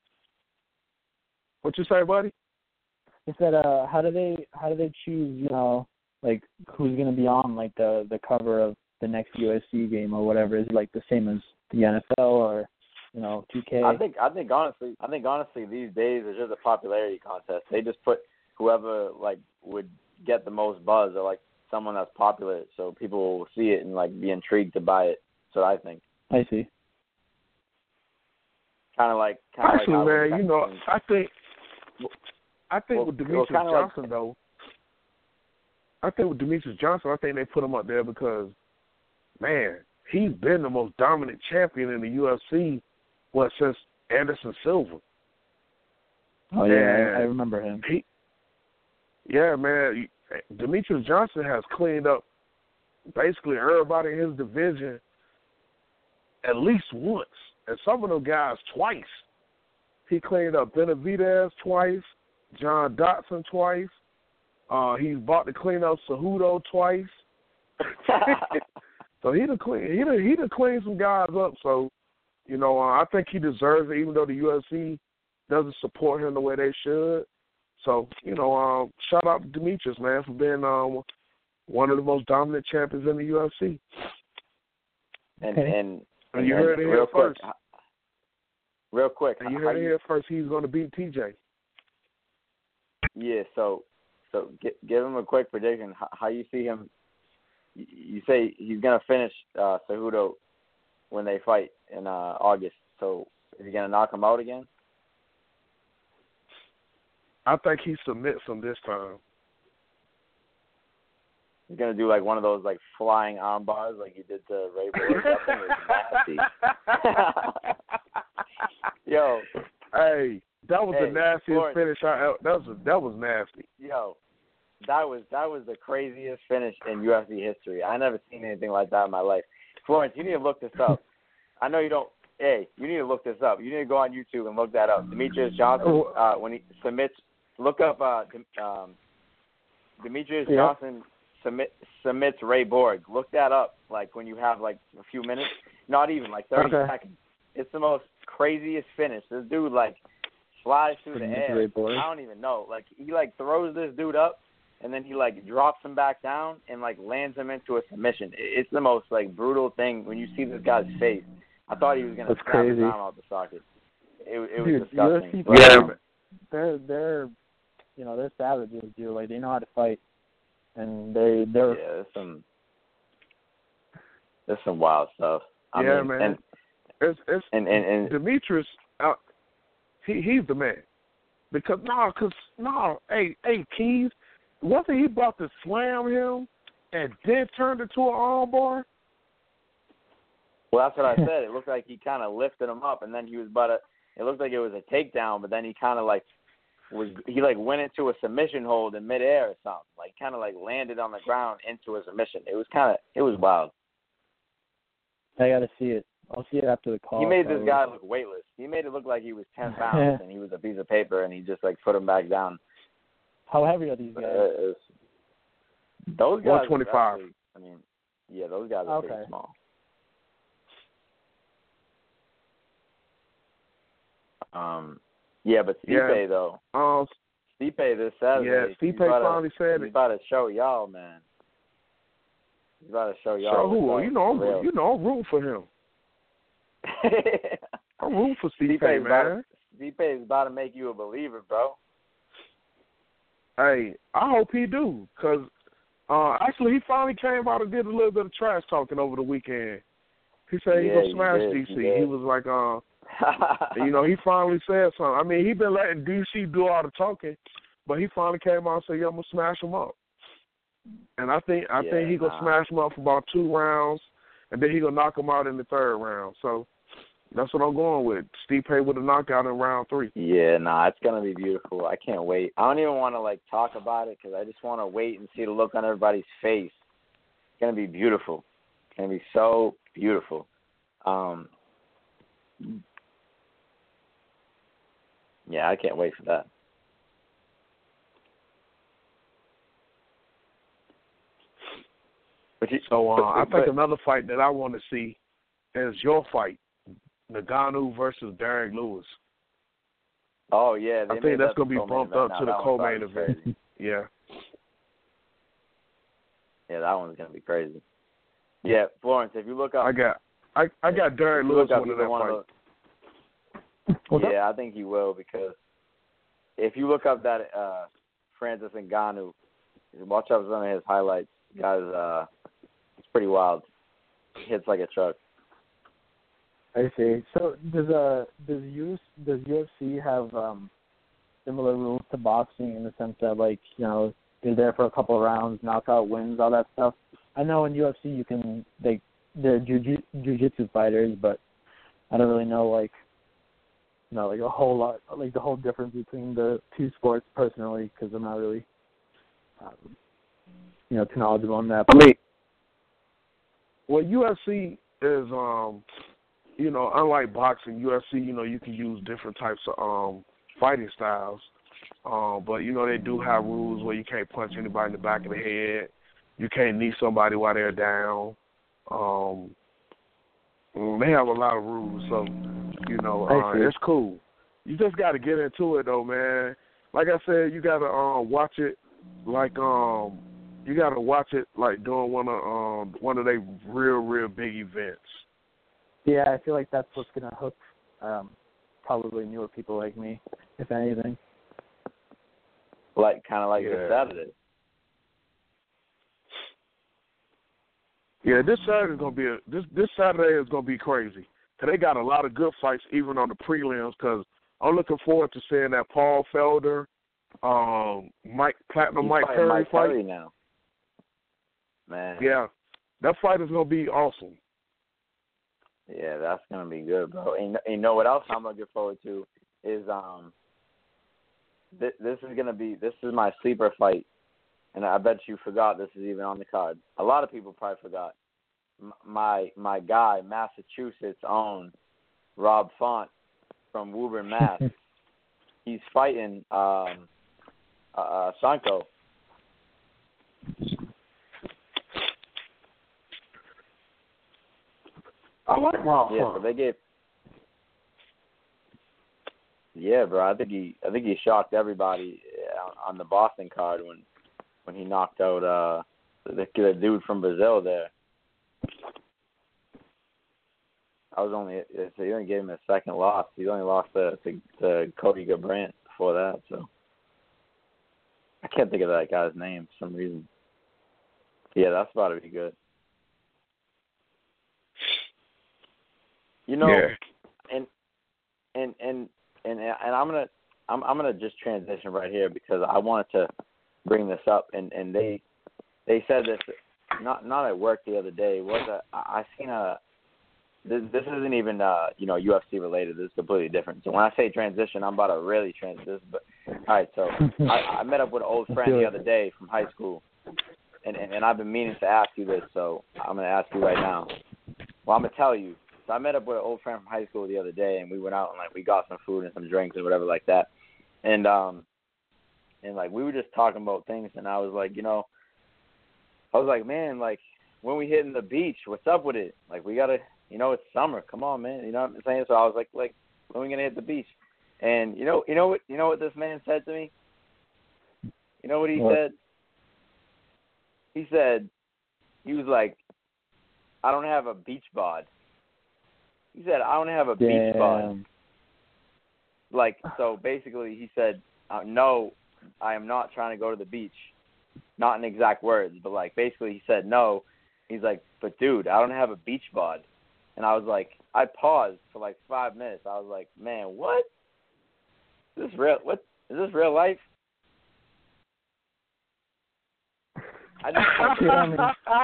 What you say, buddy? He said, uh, how do they how do they choose, you know, like who's gonna be on like the the cover of the next U F C game or whatever? Is it like the same as the N F L or, you know, two K? I think I think honestly I think honestly these days it's just a popularity contest. They just put whoever like would get the most buzz, or like someone that's popular, so people will see it and like be intrigued to buy it. That's what I think. I see. Kind of like kind of Actually, like man, how you know, I think I think well, with well, Demetrius kinda Johnson like, though, I think with Demetrius Johnson, I think they put him up there because, man, he's been the most dominant champion in the U F C, what, since Anderson Silva. Oh yeah, And I, I remember him. He, yeah, man, Demetrius Johnson has cleaned up basically everybody in his division at least once, and some of them guys twice. He cleaned up Benavidez twice, John Dotson twice. Uh, he's about to clean up Cejudo twice. So he done clean, he done, he done clean some guys up. So, you know, uh, I think he deserves it, even though the U F C doesn't support him the way they should. So, you know, um, shout out to Demetrius, man, for being um, one of the most dominant champions in the U F C. And Okay. and, And you and heard it real here quick, first. real quick. And you how heard it you- here first. He's going to beat T J. Yeah, so so g- give him a quick prediction. How, how you see him? You, you say he's gonna finish uh, Cejudo when they fight in uh, August. So is he gonna knock him out again? I think he submits him this time. He's gonna do like one of those like flying arm bars like he did to Ray Borg. That thing was nasty. Yo, Hey, that was Hey, the nastiest Florence. finish I ever. That was that was nasty. yo, that was that was the craziest finish in U F C history. I never seen anything like that in my life. Florence, you need to look this up. I know you don't. Hey, you need to look this up. You need to go on YouTube and look that up. Demetrius Johnson, uh, when he submits, look up uh, um, Demetrius Yeah. Johnson submit, submits Ray Borg. Look that up. Like when you have like a few minutes, not even like thirty Okay. seconds. It's the most craziest finish. This dude like flies through the Submits air. Ray Borg. I don't even know. Like he like throws this dude up, and then he like drops him back down and like lands him into a submission. It- It's the most like brutal thing when you see this guy's face. I thought he was gonna That's snap his crazy. arm out the socket. It, it was Dude, disgusting. U F C But, Yeah, um, man. They're they're you know they're savages, dude. Like they know how to fight, and they they're yeah, there's some there's some wild stuff. I Yeah, mean, man. And It's it's and and, and Demetrius. Uh, he he's the man. Because no, cause no, hey hey Keys, wasn't he about to slam him and then turned it to an armbar? well, that's what I said. It looked like he kind of lifted him up, and then he was about to. It looked like it was a takedown, but then he kind of like was he like went into a submission hold in midair or something. Like kind of like landed on the ground into a submission. It was kind of it was wild. I gotta see it. I'll see it after the call. He made this probably. guy look weightless. He made it look like he was ten pounds and he was a piece of paper, and he just like put him back down. How heavy are these guys? Uh, it was, those guys. one twenty-five. are actually- I mean, yeah, those guys are Okay. pretty small. Um, yeah, but Stipe Yeah. though, Um, Stipe this Saturday. yeah, he's Stipe about to- finally said He's it. about to show y'all, man. He's about to show y'all. So who? what's You up, know, I'm, for real. you know, I'm rooting for him. I'm rooting for Stipe, Stipe's about man. to, Stipe is about to make you a believer, bro. Hey, I hope he do, cause uh, actually he finally came out and did a little bit of trash talking over the weekend. He said he Yeah, gonna he smash did, D he C. did. He was like, uh, you know, he finally said something. I mean, he been letting D C do all the talking, but he finally came out and said, "Yeah, I'm gonna smash him up." And I think I Yeah, think he gonna nah. smash him up for about two rounds, and then he gonna knock him out in the third round. So that's what I'm going with. Stipe with a knockout in round three. Yeah, nah, it's gonna be beautiful. I can't wait. I don't even want to like talk about it because I just want to wait and see the look on everybody's face. It's gonna be beautiful. It's gonna be so beautiful. Um, yeah, I can't wait for that. But you, So uh, but- I but- think another fight that I want to see is your fight, Ngannou versus Derek Lewis. oh yeah, they I think made that's that gonna the be co-main bumped event up now. to the That one's co-main probably event. crazy. Yeah. Yeah, that one's gonna be crazy. Yeah, Florence, if you look up, I got I I got Derek if you Lewis look up winning either that one fight. of those, What's up? yeah, I think he will because if you look up that uh, Francis Ngannou, watch out some of his highlights. Guys, uh, it's pretty wild. He hits like a truck. I see. So does uh does U does U F C have um similar rules to boxing in the sense that like you know you're there for a couple of rounds, knockout wins, all that stuff? I know in U F C you can like they're jiu jujitsu fighters, but I don't really know like you know like a whole lot like the whole difference between the two sports personally because I'm not really um, you know too knowledgeable on that. I mean, well, U F C is, um, you know, unlike boxing, U F C, you know, you can use different types of um, fighting styles. Um, but, you know, they do have rules where you can't punch anybody in the back of the head. You can't knee somebody while they're down. Um, mm, they have a lot of rules, so you know I uh, see. it's cool. You just got to get into it though, man. Like I said, you got to um, watch it like um, you got to watch it like during one of um, one of their real real big events. Yeah, I feel like that's what's gonna hook um, probably newer people like me, if anything. Like kind of like Yeah. this Saturday. Yeah, this Saturday is gonna be a, this this Saturday is gonna be crazy. Cause they got a lot of good fights even on the prelims. Cause I'm looking forward to seeing that Paul Felder, um, Mike Platinum He's Mike fighting Perry Mike fight. Perry now. Man. Yeah, that fight is gonna be awesome. Yeah, that's gonna be good, bro. And you know what else I'm looking forward to is um. This, this is gonna be this is my sleeper fight, and I bet you forgot this is even on the card. A lot of people probably forgot. M- my my guy, Massachusetts own Rob Font from Woburn, Mass. He's fighting um, uh, Sanko. I like Rob Yeah, Font. so they gave. Yeah, bro. I think he I think he shocked everybody on, on the Boston card when when he knocked out uh the, the dude from Brazil there. I was only so he only gave him a second loss. He only lost to to, to Cody Garbrandt before that. So I can't think of that guy's name for some reason. Yeah, that's about to be good. You know, Yeah. and and and and and I'm gonna I'm I'm gonna just transition right here because I wanted to bring this up, and, and they they said this not not at work the other day. Was a I I seen a this this isn't even uh you know U F C related. This is completely different. So when I say transition, I'm about to really transition. But all right, so I, I met up with an old friend the other day from high school, and, and and I've been meaning to ask you this, so I'm gonna ask you right now. Well, I'm gonna tell you. So I met up with an old friend from high school the other day, and we went out and like we got some food and some drinks and whatever like that, and um, and like we were just talking about things, and I was like, you know, I was like, man, like when we hitting the beach, what's up with it? Like we gotta, you know, it's summer, come on, man, you know what I'm saying? So I was like, like when are we gonna hit the beach? And you know, you know what, you know what this man said to me? You know what he What? said? He said, he was like, I don't have a beach bod. He said, I don't have a beach bod. Damn. Like, so basically he said, uh, no, I am not trying to go to the beach. Not in exact words, but like basically he said no. He's like, but dude, I don't have a beach bod. And I was like, I paused for like five minutes. I was like, man, what? Is this real? What? Is this real life? I just can't, Yeah, I mean,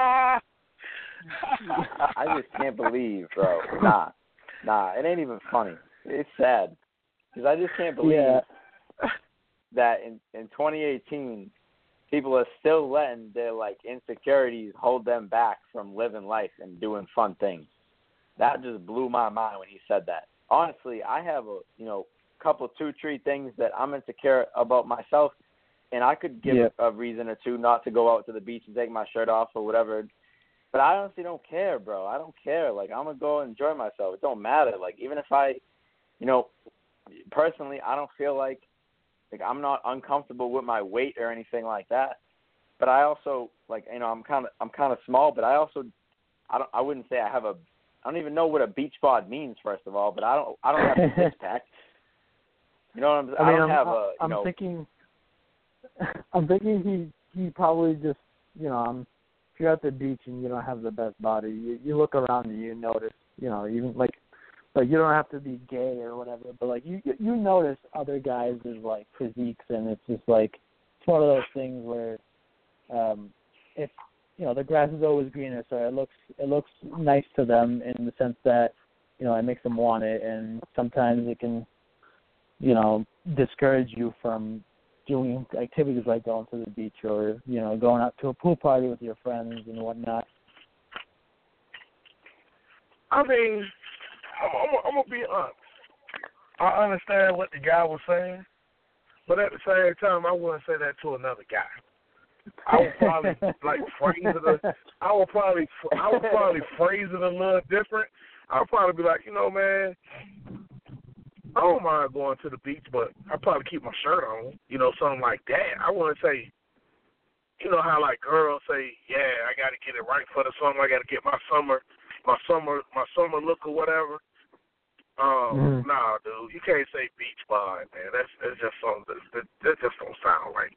I just can't believe, bro. Nah, nah, it ain't even funny. It's sad because I just can't believe yeah. that in in twenty eighteen, people are still letting their like insecurities hold them back from living life and doing fun things. That just blew my mind when he said that. Honestly, I have a you know couple two three things that I'm insecure about myself, and I could give Yep. a reason or two not to go out to the beach and take my shirt off or whatever. But I honestly don't care, bro. I don't care. Like, I'm going to go enjoy myself. It don't matter. Like, even if I, you know, personally, I don't feel like, like, I'm not uncomfortable with my weight or anything like that. But I also, like, you know, I'm kind of, I'm kind of small, but I also, I don't, I wouldn't say I have a, I don't even know what a beach bod means, first of all, but I don't, I don't have a six pack. You know what I'm saying? I I, mean, don't I'm, have a, you I'm know. thinking, I'm thinking he, he probably just, you know, um, if you're at the beach and you don't have the best body, you, you look around and you notice, you know, even like, like you don't have to be gay or whatever, but like you, you notice other guys' like physiques, and it's just like, it's one of those things where, um, if, you know, the grass is always greener, so it looks, it looks nice to them in the sense that, you know, it makes them want it, and sometimes it can, you know, discourage you from doing activities like going to the beach or, you know, going out to a pool party with your friends and whatnot. I mean, I'm, I'm, I'm going to be honest. I understand what the guy was saying, but at the same time, I wouldn't say that to another guy. I would probably like phrase it. A, I would probably I would probably phrase it a little different. I'll probably be like, you know, man, I don't mind going to the beach, but I probably keep my shirt on. You know, something like that. I wouldn't say, you know how like girls say, yeah, I got to get it right for the summer. I got to get my summer, my summer, my summer look or whatever. Um, mm. Nah, dude, you can't say beach body, man. That's that's just something that, that just don't sound right.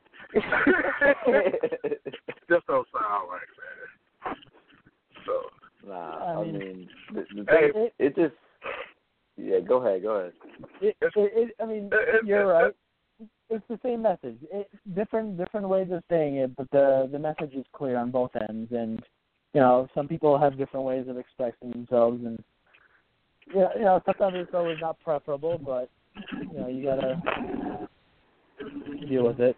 Just don't sound right, man. So, nah, I mean, I mean the, the thing, it, it just, yeah. Go ahead, go ahead. It, it, it, I mean, it, you're it, right. It's the same message. It, different different ways of saying it, but the the message is clear on both ends. And you know, some people have different ways of expressing themselves, and yeah, you know, sometimes it's always not preferable, but you know, you gotta deal with it.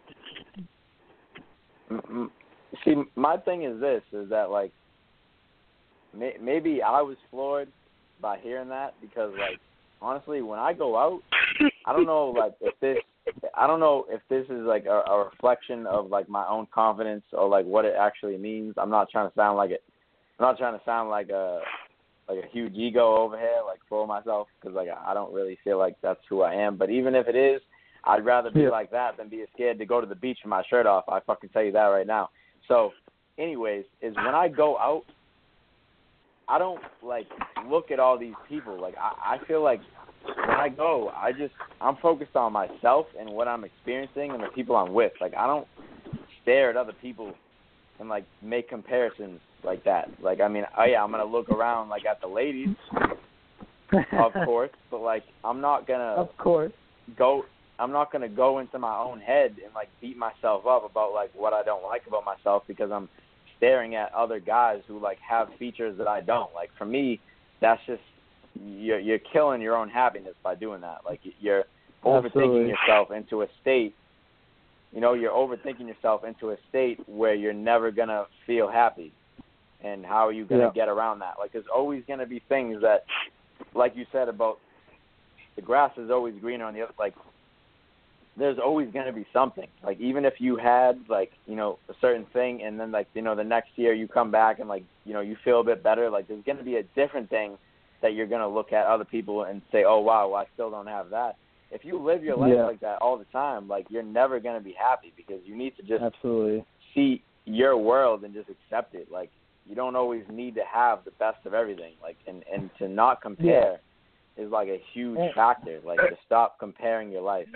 See, my thing is this: is that like may, maybe I was floored by hearing that because, like, honestly, when I go out, I don't know, like, if this, I don't know if this is like a, a reflection of like my own confidence or like what it actually means. I'm not trying to sound like it. I'm not trying to sound like a like a huge ego over here, like for myself, because like I don't really feel like that's who I am. But even if it is, I'd rather be yeah. like that than be scared to go to the beach with my shirt off. I fucking tell you that right now. So, anyways, is when I go out, I don't like look at all these people. Like I, I feel like when I go, I just I'm focused on myself and what I'm experiencing and the people I'm with. Like I don't stare at other people and like make comparisons like that. Like I mean, oh yeah, I'm gonna look around like at the ladies, of course, but like I'm not gonna of course go. I'm not gonna go into my own head and like beat myself up about like what I don't like about myself because I'm staring at other guys who like have features that I don't. Like for me, that's just you're you're killing your own happiness by doing that. Like you're overthinking Absolutely. yourself into a state. You know, you're overthinking yourself into a state where you're never gonna feel happy. And how are you gonna yeah. get around that? Like there's always gonna be things that, like you said about the grass is always greener on the other. Like there's always going to be something. Like, even if you had, like, you know, a certain thing and then, like, you know, the next year you come back and, like, you know, you feel a bit better, like, there's going to be a different thing that you're going to look at other people and say, oh, wow, well, I still don't have that. If you live your life yeah. like that all the time, like, you're never going to be happy because you need to just Absolutely. see your world and just accept it. Like, you don't always need to have the best of everything. Like, and, and to not compare yeah. is, like, a huge factor. Like, to stop comparing your life.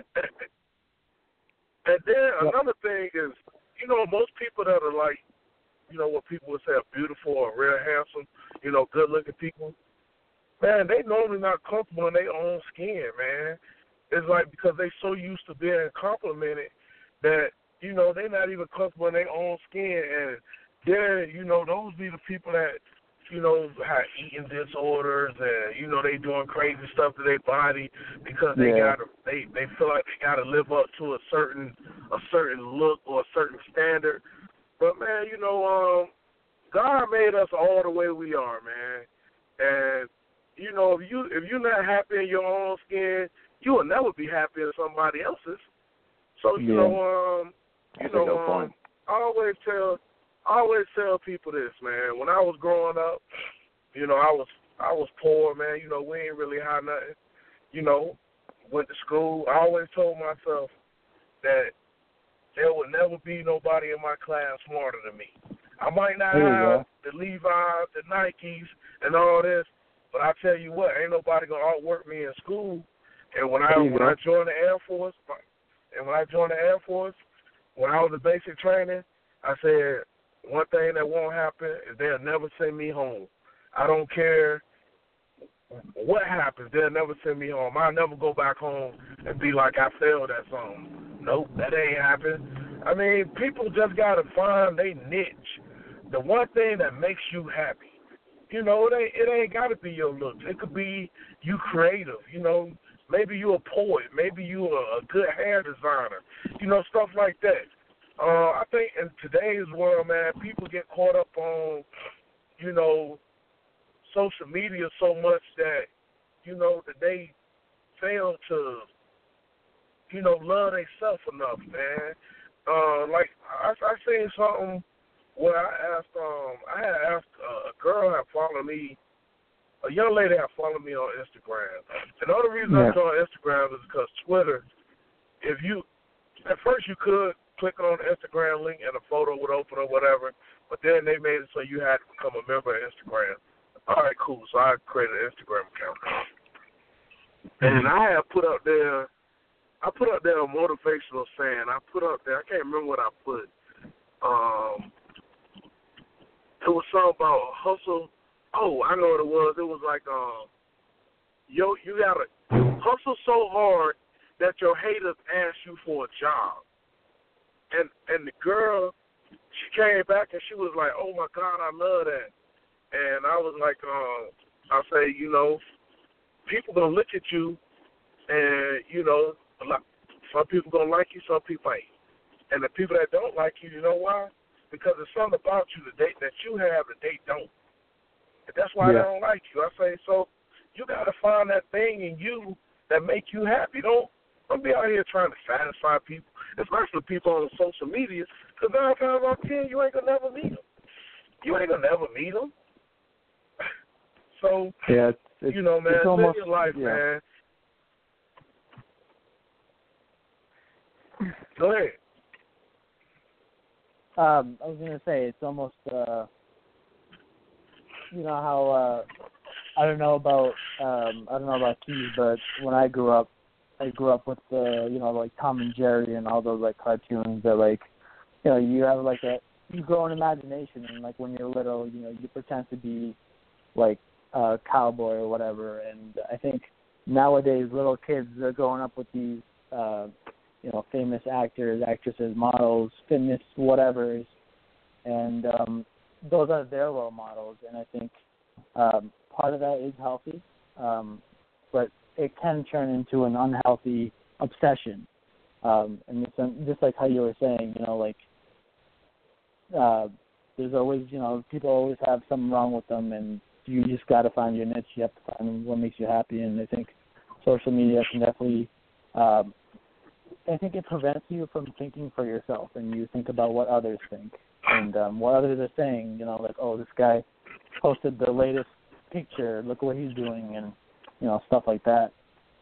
And then another thing is, you know, most people that are like, you know, what people would say are beautiful or real handsome, you know, good-looking people, man, they normally not comfortable in their own skin, man. It's like because they so used to being complimented that, you know, they're not even comfortable in their own skin. And then, you know, those be the people that, you know, have eating disorders and, you know, they doing crazy stuff to their body because they yeah. gotta they, they feel like they gotta live up to a certain a certain look or a certain standard. But man, you know, um, God made us all the way we are, man. And, you know, if you if you're not happy in your own skin, you will never be happy in somebody else's. So, you yeah. know, um you That's know, um, I always tell I always tell people this, man. When I was growing up, you know, I was I was poor, man. You know, we ain't really had nothing. You know, went to school. I always told myself that there would never be nobody in my class smarter than me. I might not have the Levi's, the Nikes, and all this, but I tell you what, ain't nobody gonna outwork me in school. And when I when go. I joined the Air Force, and when I joined the Air Force, when I was in basic training, I said, one thing that won't happen is they'll never send me home. I don't care what happens. They'll never send me home. I'll never go back home and be like I failed at something. Nope, that ain't happen. I mean, people just got to find their niche, the one thing that makes you happy. You know, it ain't, it ain't got to be your looks. It could be you creative. You know, maybe you a poet. Maybe you a, a good hair designer. You know, stuff like that. Uh, I think in today's world, man, people get caught up on, you know, social media so much that, you know, that they fail to, you know, love themselves enough, man. uh, like I, I seen something where I asked, um, I had asked uh, a girl had followed me, a young lady had followed me on Instagram. And the only reason yeah. I joined Instagram is because Twitter, if you, at first you could click on the Instagram link and a photo would open or whatever, but then they made it so you had to become a member of Instagram. All right, cool. So I created an Instagram account. And I had put up there, I put up there a motivational saying. I put up there, I can't remember what I put. Um, it was something about hustle. Oh, I know what it was. It was like, um, yo, you got to hustle so hard that your haters ask you for a job. And and the girl, she came back and she was like, oh, my God, I love that. And I was like, um, I say, you know, people going to look at you and, you know, a lot, some people going to like you, some people ain't. And the people that don't like you, you know why? Because there's something about you that, they, that you have that they don't. And that's why yeah. they don't like you. I say, so you got to find that thing in you that make you happy. Don't, don't be out here trying to satisfy people, especially people on social media, because nine times out of ten, you ain't going to never meet them. You ain't going to never meet them. So, yeah, it's, it's, you know, man, it's almost, live your life, yeah. man. Go ahead. Um, I was gonna say it's almost, uh, you know how uh, I don't know about um, I don't know about Keith, but when I grew up, I grew up with the uh, you know like Tom and Jerry and all those like cartoons that like you know you have like a you grow an imagination and like when you're little you know you pretend to be like a cowboy or whatever, and I think nowadays little kids are growing up with these. Uh, you know, famous actors, actresses, models, fitness, whatevers, and um, those are their role models. And I think um, part of that is healthy, um, but it can turn into an unhealthy obsession. Um, and it's, just like how you were saying, you know, like uh, there's always, you know, people always have something wrong with them, and you just got to find your niche. You have to find what makes you happy. And I think social media can definitely um, I think it prevents you from thinking for yourself, and you think about what others think and um, what others are saying. You know, like, oh, this guy posted the latest picture. Look what he's doing, and you know, stuff like that.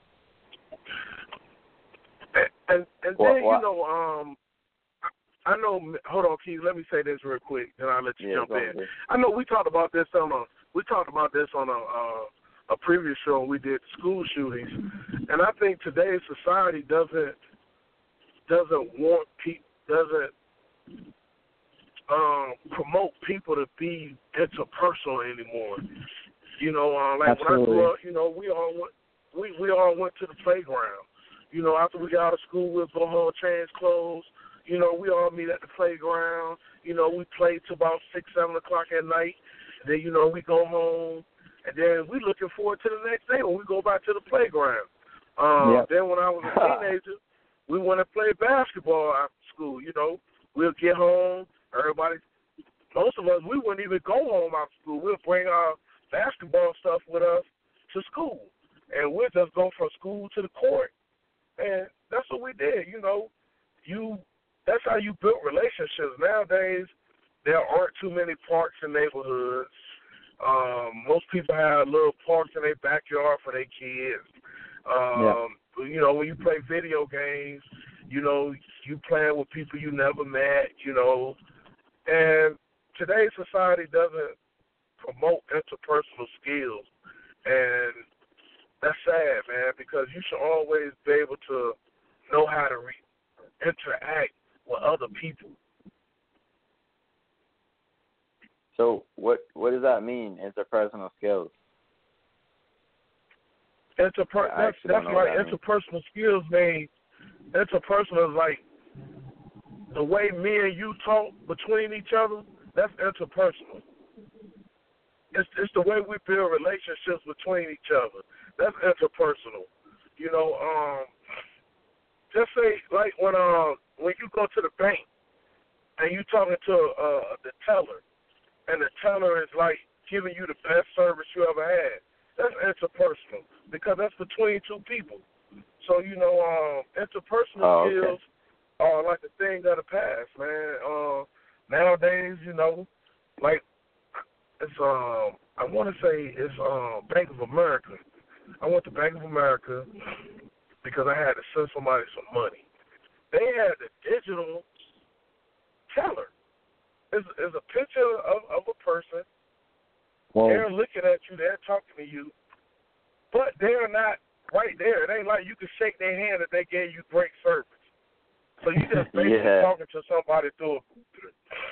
And and, and what, then what? you know, um, I, I know. Hold on, Keith. Let me say this real quick, then I'll let you yeah, jump in. ahead. I know we talked about this on a we talked about this on a uh, a previous show. We did school shootings, and I think today's society doesn't. doesn't want people, doesn't um, promote people to be interpersonal anymore. You know, uh, like Absolutely. when I grew up, you know, we all went, we, we all went to the playground. You know, after we got out of school, we'd go home, change clothes. You know, we all meet at the playground. You know, we played till about six, seven o'clock at night. Then, you know, we go home, and then we looking forward to the next day when we go back to the playground. Um, yep. Then when I was a teenager, we want to play basketball after school, you know. We'll get home. Everybody, most of us, we wouldn't even go home after school. We'll bring our basketball stuff with us to school. And we'll just go from school to the court. And that's what we did, you know. You, that's how you built relationships. Nowadays, there aren't too many parks in neighborhoods. Um, most people have little parks in their backyard for their kids. Um, yeah. You know, when you play video games, you know, you playing with people you never met, you know. And today's society doesn't promote interpersonal skills. And that's sad, man, because you should always be able to know how to re- interact with other people. So what what does that mean, interpersonal skills? Interper- I that's actually don't that's know right. what that Interpersonal skills mean interpersonal is like the way me and you talk between each other. That's interpersonal. It's it's the way we build relationships between each other. That's interpersonal. You know, um, just say like when um when you go to the bank and you talking to uh, the teller, and the teller is like giving you the best service you ever had. That's interpersonal because that's between two people. So, you know, um, interpersonal oh, okay. skills uh, like a thing of the past, man. Uh, nowadays, you know, like it's um, I want to say it's um Bank of America. I went to Bank of America because I had to send somebody some money. They had the digital teller. It's, it's a picture of, of a person. Whoa. They're looking at you. They're talking to you. But they're not right there. It ain't like you can shake their hand that they gave you great service. So you just basically Yeah. talking to somebody through a computer.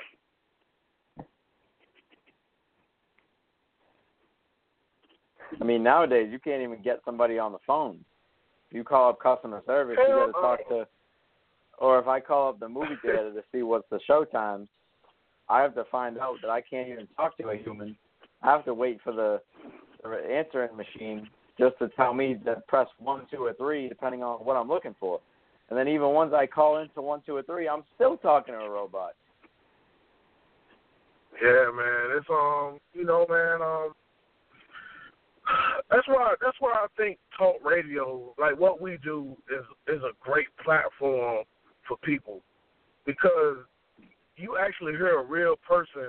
I mean, nowadays you can't even get somebody on the phone. You call up customer service, you got to talk to. Or if I call up the movie theater to see what's the show times, I have to find out that I can't even talk to a human. I have to wait for the, the answering machine just to tell me to press one, two, or three, depending on what I'm looking for. And then even once I call into one, two, or three, I'm still talking to a robot. Yeah, man. It's um, you know, man. Um, that's why. That's why I think talk radio, like what we do, is is a great platform for people, because you actually hear a real person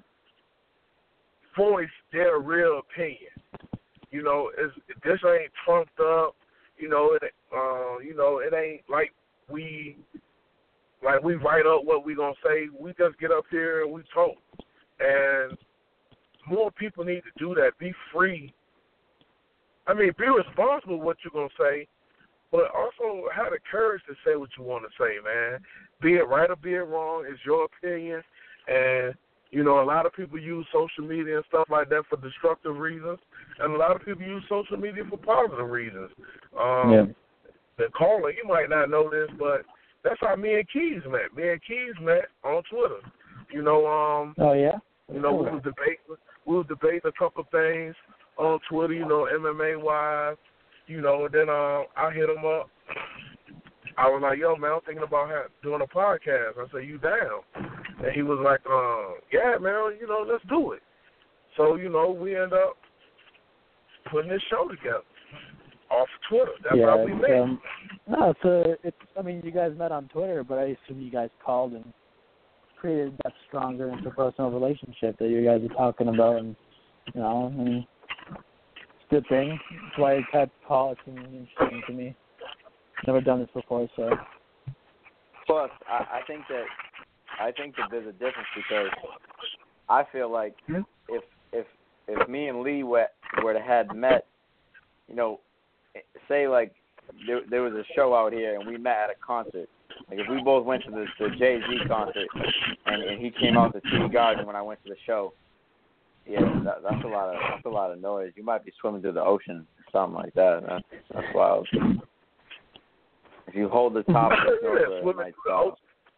voice their real opinion. You know, it's, this ain't trumped up. You know, it, uh, you know, it ain't like we, like we write up what we gonna say. We just get up here and we talk. And more people need to do that. Be free. I mean, be responsible with what you're gonna say, but also have the courage to say what you want to say, man. Be it right or be it wrong, it's your opinion. And you know, a lot of people use social media and stuff like that for destructive reasons, and a lot of people use social media for positive reasons. Um, yeah. The caller, you might not know this, but that's how me and Keys met. Me and Keys met on Twitter. You know, um, Oh yeah. you know, we was debating, we was debating a couple of things on Twitter. You know, M M A wise. You know, and then uh, I hit him up. I was like, yo, man, I'm thinking about ha- doing a podcast. I said, you down? And he was like, uh, yeah, man, you know, let's do it. So, you know, we end up putting this show together off Twitter. That's yeah, how we met. Um, no, so it's. I mean, you guys met on Twitter, but I assume you guys called and created that stronger interpersonal relationship that you guys are talking about, and you know, and it's a good thing. That's why it's had call. It's interesting to me. Never done this before, so. Plus, I, I think that I think that there's a difference, because I feel like Hmm? if if if me and Lee were were to had met, you know, say like there there was a show out here and we met at a concert. Like if we both went to the, the Jay-Z concert and, and he came out to T D Garden when I went to the show, yeah, that, that's a lot of that's a lot of noise. You might be swimming through the ocean or something like that. That's, that's wild. If you hold the top of the snorkel, it might stop.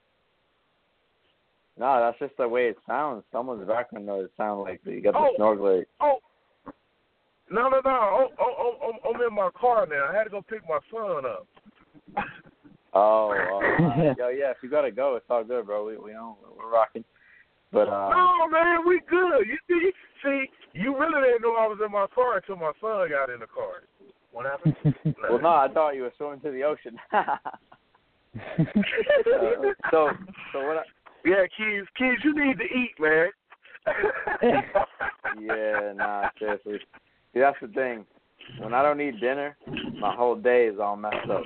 No, that's just the way it sounds. Someone's background noise sounds like you got the Oh. snorkeler. Oh, no, no, no. Oh, oh, oh, I'm in my car now. I had to go pick my son up. Oh, uh, yo, yeah. If you gotta go, it's all good, bro. We, we know we're rocking. But um, no, man, we good. You see, see, you really didn't know I was in my car until my son got in the car. What happened? well, no, I thought you were swimming to the ocean. uh, so, so what? I, yeah, Keys, Keys, you need to eat, man. yeah, nah, seriously. See, that's the thing. When I don't eat dinner, my whole day is all messed up.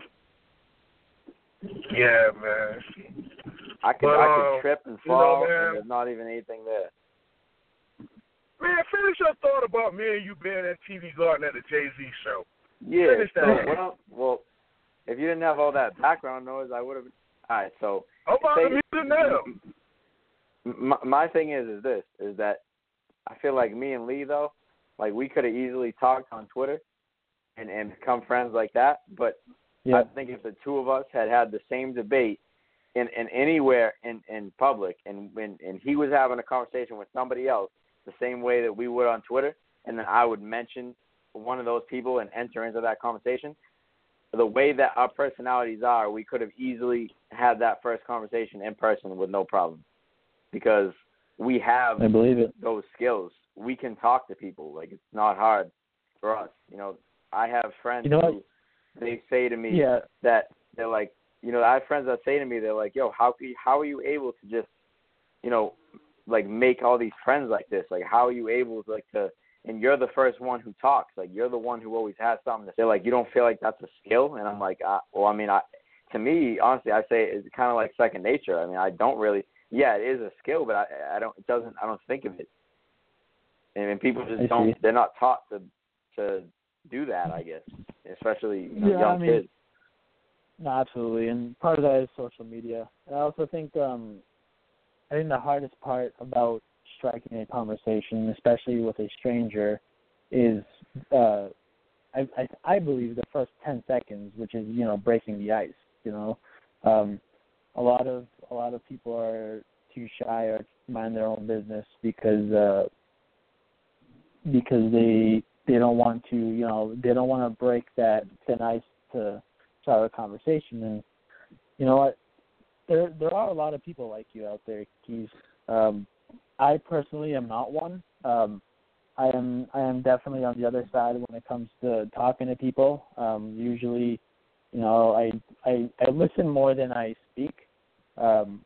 Yeah, man. I could, But, I um, could trip and you know, fall, man, and there's not even anything there. Man, finish your thought about me and you being at T V Garden at the Jay-Z show. Yeah. Finish that. So, well, well, if you didn't have all that background noise, I would have. All right. So. I'm about say, to mute it now. My, my thing is, is this, is that I feel like me and Lee, though, like we could have easily talked on Twitter and, and become friends like that. But Yeah. I think if the two of us had had the same debate in, in anywhere in, in public, and when and he was having a conversation with somebody else the same way that we would on Twitter, and then I would mention one of those people and enter into that conversation, the way that our personalities are, we could have easily had that first conversation in person with no problem, because we have I believe it. those skills. We can talk to people. Like, it's not hard for us. You know, I have friends You know who what? they say to me Yeah. that they're like, you know, I have friends that say to me, they're like, yo, how how are you able to just, you know, like make all these friends like this? Like, how are you able to, like, to, and you're the first one who talks. Like, you're the one who always has something to say. Like, you don't feel like that's a skill? And I'm like, uh, well, I mean, I, to me, honestly, I say it's kind of like second nature. I mean, I don't really, yeah, it is a skill, but I, I don't, it doesn't, I don't think of it. And, and people just I don't, see. they're not taught to, to do that, I guess, especially, you know, Yeah, young I mean, kids. No, absolutely, and part of that is social media. I also think um, I think the hardest part about striking a conversation, especially with a stranger, is uh, I, I I believe the first ten seconds, which is you know breaking the ice. You know, um, a lot of a lot of people are too shy or mind their own business because uh, because they they don't want to you know they don't want to break that thin ice to start a conversation. And you know what? There there are a lot of people like you out there, Keith. Um, I personally am not one. Um, I am I am definitely on the other side when it comes to talking to people. Um, usually, you know, I, I I listen more than I speak. Um,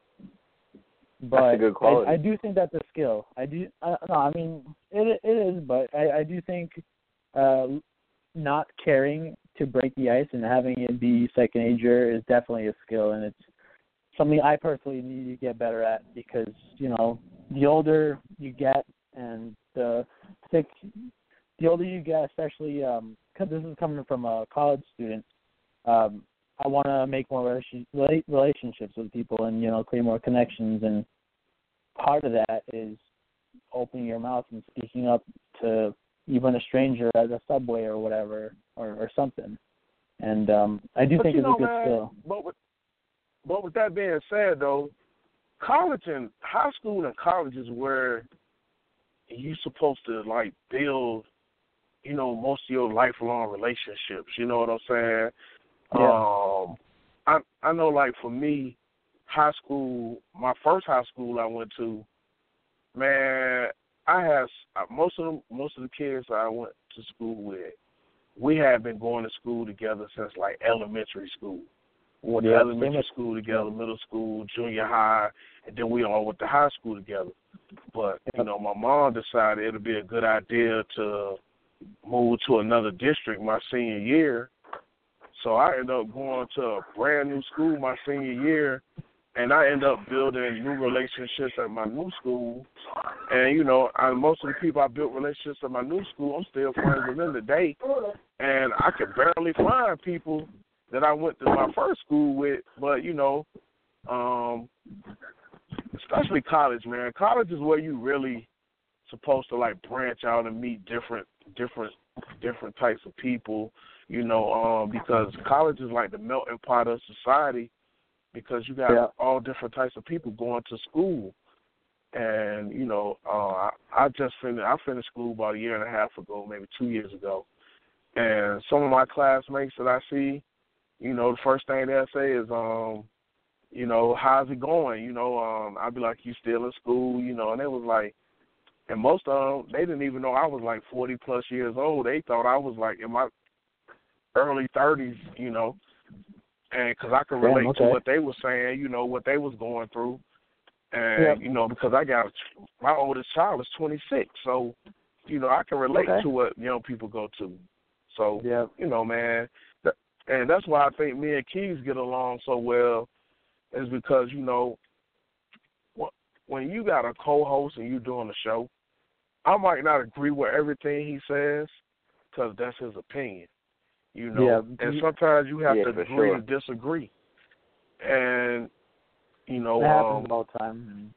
but That's a good quality. I, I do think that's a skill. I do. I, no, I mean it it is, but I, I do think uh, not caring to break the ice and having it be second nature is definitely a skill, and it's something I personally need to get better at because, you know, the older you get and the thick, the older you get, especially because um, this is coming from a college student, um, I want to make more relation, relationships with people and, you know, create more connections, and part of that is opening your mouth and speaking up to even a stranger at a subway or whatever, or, or something. And um, I do but think you it's know, a good man, skill. But with, but with that being said, though, college and high school and college is where you're supposed to, like, build, you know, most of your lifelong relationships. You know what I'm saying? Yeah. Um, I I know, like, for me, high school, my first high school I went to, man, I had most of them, most of the kids I went to school with, we had been going to school together since like elementary school. We went to Yeah, elementary school together, middle school, junior high, and then we all went to high school together. But, you know, my mom decided it would be a good idea to move to another district my senior year. So I ended up going to a brand new school my senior year, and I ended up building new relationships at my new school. And, you know, I, most of the people I built relationships at my new school, I'm still friends with them today. And I could barely find people that I went to my first school with. But, you know, um, especially college, man. College is where you really supposed to, like, branch out and meet different different, different types of people, you know, um, because college is like the melting pot of society. Because you got yeah. all different types of people going to school. And, you know, uh, I, I just finished, I finished school about a year and a half ago, maybe two years ago. And some of my classmates that I see, you know, the first thing they'll say is, um, you know, how's it going? You know, um, I'd be like, you still in school? You know, and they was like, and most of them, they didn't even know I was like forty plus years old. They thought I was like in my early thirties, you know. And because I could relate Damn, okay. to what they were saying, you know, what they was going through. And, yep. you know, because I got, my oldest child is twenty-six. So, you know, I can relate okay. to what young people go to. So, yep. you know, man, that, and that's why I think me and Keys get along so well is because, you know, when you got a co-host and you're doing a show, I might not agree with everything he says because that's his opinion. You know, yeah. and sometimes you have yeah, to agree sure. to disagree. And, you know, it happens um, all the time.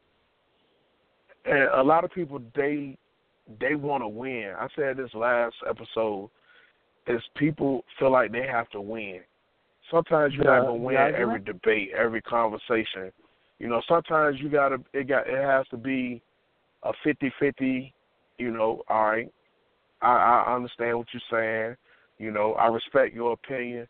and a lot of people, they they want to win. I said this last episode, is people feel like they have to win. Sometimes you're the, not going to win argument? every debate, every conversation. You know, sometimes you got to, it got, it has to be a fifty-fifty, you know, all right, I, I understand what you're saying. You know, I respect your opinion.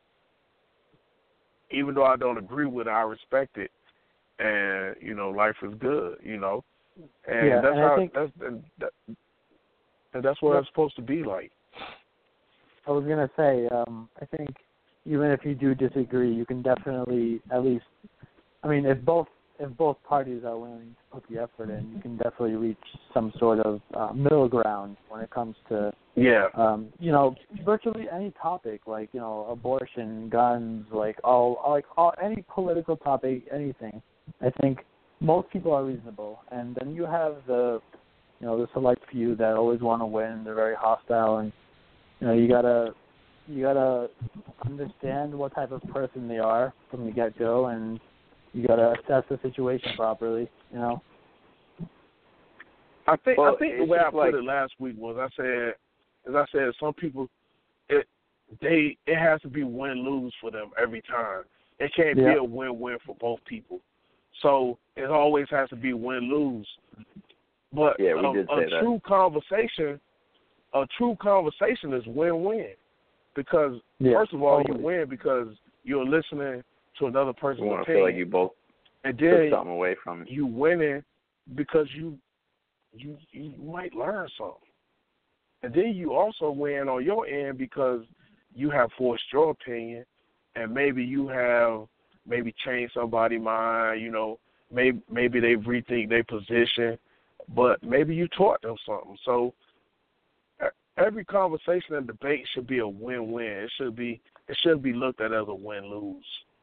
Even though I don't agree with it, I respect it. And, you know, life is good, you know. And yeah, that's and how I think, that's and, that, and that's what yep. it's supposed to be like. I was gonna say, um, I think even if you do disagree, you can definitely at least, I mean, if both if both parties are willing to put the effort in, you can definitely reach some sort of uh, middle ground when it comes to, yeah, um, you know, virtually any topic, like, you know, abortion, guns, like all, like all, any political topic, anything. I think most people are reasonable, and then you have the, you know, the select few that always want to win. They're very hostile, and you know, you gotta, you gotta understand what type of person they are from the get-go, and you gotta assess the situation properly. You know. I think Well, I think the it's way I just put like- it last week was I said, as I said, some people, it they it has to be win-lose for them every time. It can't Yeah. be a win-win for both people. So it always has to be win-lose. But Yeah, we a, did a say that. true conversation, a true conversation is win-win. Because Yeah, first of all, totally. you win because you're listening to another person's You want to opinion, feel like you both and took then something away from it. you winning because you you you might learn something, and then you also win on your end because you have voiced your opinion, and maybe you have maybe changed somebody's mind. You know, maybe maybe they rethink their position, but maybe you taught them something. So e- every conversation and debate should be a win-win. It should be it should be looked at as a win-lose.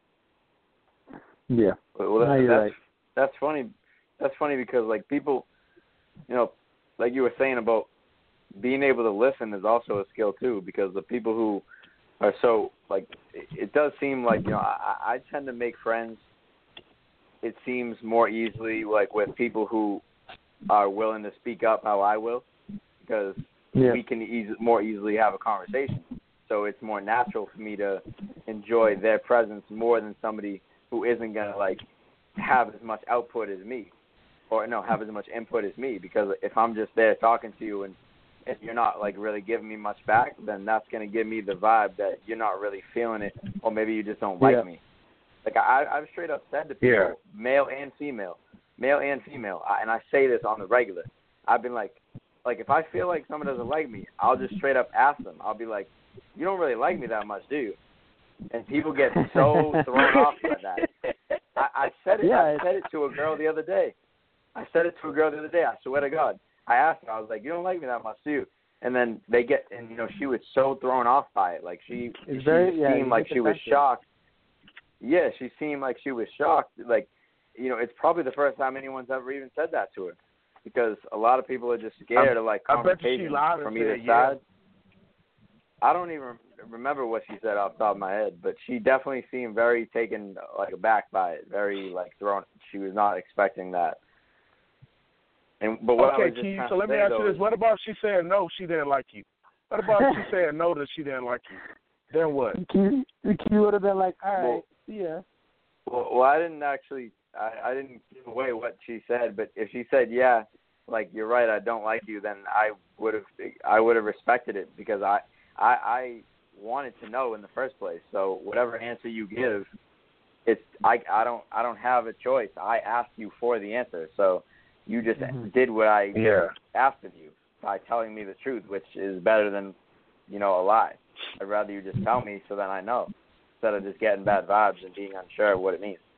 Yeah. Well, that, No, you're that's right. that's funny. That's funny because like people, you know, like you were saying about being able to listen is also a skill too. Because the people who are so like, it, it does seem like you know I, I tend to make friends. It seems more easily like with people who are willing to speak up how I will, because Yeah. we can eas- more easily have a conversation. So it's more natural for me to enjoy their presence more than somebody who isn't gonna like have as much output as me, or no, have as much input as me. Because if I'm just there talking to you and if you're not like really giving me much back, then that's gonna give me the vibe that you're not really feeling it, or maybe you just don't like Yeah. me. Like I, I've straight up said to people, Yeah. male and female, male and female, I, and I say this on the regular. I've been like, like if I feel like someone doesn't like me, I'll just straight up ask them. I'll be like, you don't really like me that much, do you? And people get so thrown off by that. I, I said it. Yeah, I it's- said it to a girl the other day. I said it to a girl the other day. I swear to God. I asked her. I was like, "You don't like me that much, do you?" And then they get, and you know, she was so thrown off by it. Like she, It's she very- yeah, seemed you like get she was defensive. shocked. Yeah, she seemed like she was shocked. Like, you know, it's probably the first time anyone's ever even said that to her, because a lot of people are just scared I- of like I bet you she confrontation lied and from either said, yeah. side. I don't even remember what she said off the top of my head, but she definitely seemed very taken like aback by it, very like thrown. She was not expecting that. And but what I Okay, was just Keith, trying so to let me say, ask though, you this. is- What about she saying no, she didn't like you? What about she saying no, that she didn't like you? Then what? The key, the key would have been like, all right, Well- see ya. Well, well, I didn't actually, I, I didn't give away what she said, but if she said, yeah, like, you're right, I don't like you, then I would have, I would have respected it, because I, I, I wanted to know in the first place. So whatever answer you give, it's, I, I don't, I don't have a choice. I asked you for the answer. So you just Mhm. did what I Yeah. asked of you by telling me the truth, which is better than, you know, a lie. I'd rather you just tell me so then I know, instead of just getting bad vibes and being unsure of what it means.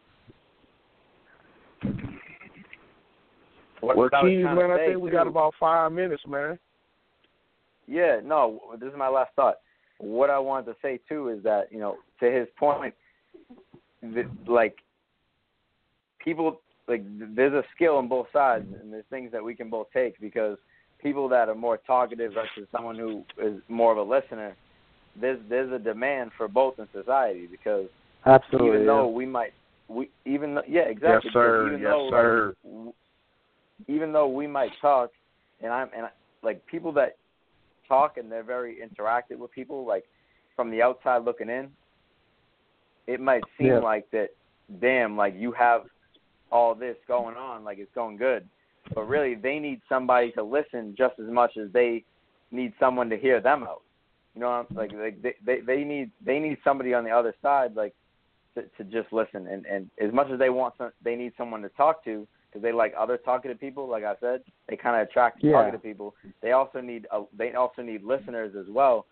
What Well, I was Keith, trying to man, I say, think we too- got about five minutes, man. Yeah, no, this is my last thought. What I wanted to say, too, is that, you know, to his point, that, like, people, like, there's a skill on both sides, and there's things that we can both take, because people that are more talkative versus someone who is more of a listener, there's there's a demand for both in society, because Absolutely. even yeah. though we might, we even though, yeah, exactly. Yes, sir. Even Yes, though, sir. Like, w- even though we might talk, and I'm and I, like people that talk and they're very interactive with people, like from the outside looking in, it might seem Yeah. like that. Damn, like you have all this going on, like it's going good, but really they need somebody to listen just as much as they need someone to hear them out. You know, like like they they, they need they need somebody on the other side, like to, to just listen. And, and as much as they want, some, they need someone to talk to, because they like other talkative people. Like I said, they kind of attract Yeah. talkative people. They also need a, they also need listeners as well,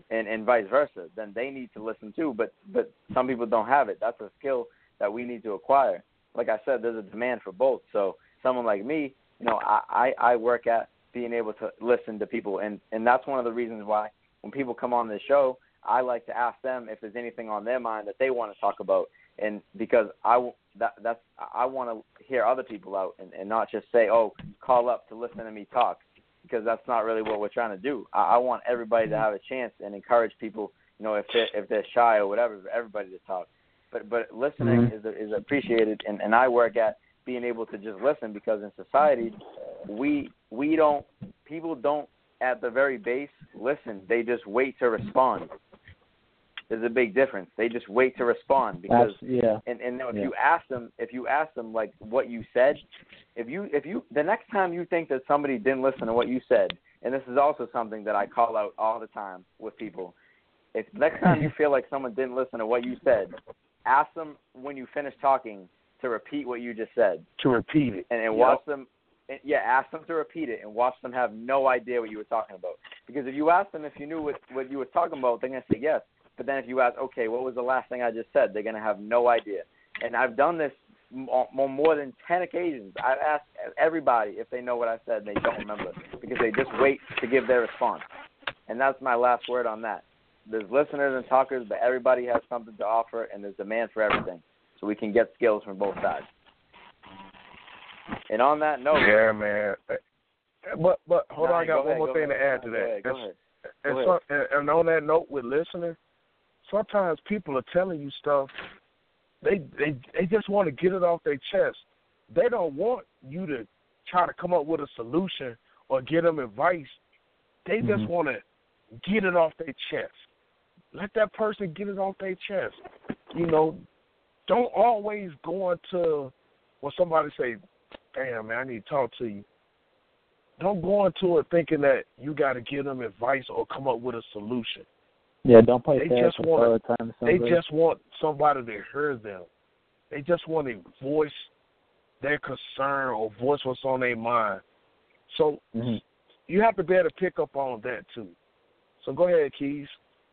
and, and vice versa. Then they need to listen too. But but some people don't have it. That's a skill that we need to acquire. Like I said, there's a demand for both. So someone like me, you know, I, I, I work at being able to listen to people, and, and that's one of the reasons why when people come on this show, I like to ask them if there's anything on their mind that they want to talk about, and because I that that's I want to hear other people out and, and not just say, oh, call up to listen to me talk, because that's not really what we're trying to do. I, I want everybody to have a chance and encourage people, you know, if they're, if they're shy or whatever, for everybody to talk. But but listening mm-hmm. is is appreciated, and, and I work at being able to just listen, because in society we we don't people don't at the very base listen. They just wait to respond. There's a big difference. They just wait to respond because yeah. and and if yeah. you ask them if you ask them like what you said, if you if you the next time you think that somebody didn't listen to what you said, and this is also something that I call out all the time with people. If next time you feel like someone didn't listen to what you said, ask them when you finish talking to repeat what you just said. To repeat it. And, and yep. watch them, yeah, ask them to repeat it and watch them have no idea what you were talking about. Because if you ask them if you knew what, what you were talking about, they're going to say yes. But then if you ask, okay, what was the last thing I just said, they're going to have no idea. And I've done this on more than ten occasions. I've asked everybody if they know what I said, and they don't remember because they just wait to give their response. And that's my last word on that. There's listeners and talkers, but everybody has something to offer, and there's demand for everything. So we can get skills from both sides. And on that note, yeah, man. But but hold nah, on, I got go one ahead, more thing ahead. to add to go that. Ahead, go ahead. Go and, ahead. so, and, and on that note, with listening, sometimes people are telling you stuff. They they they just want to get it off their chest. They don't want you to try to come up with a solution or give them advice. They mm-hmm. just want to get it off their chest. Let that person get it off their chest. You know, don't always go into when somebody say, damn, man, I need to talk to you. Don't go into it thinking that you got to give them advice or come up with a solution. Yeah, don't play they fair just want all the time. They good. just want somebody to hear them. They just want to voice their concern or voice what's on their mind. So mm-hmm. you have to be able to pick up on that too. So go ahead, Keys.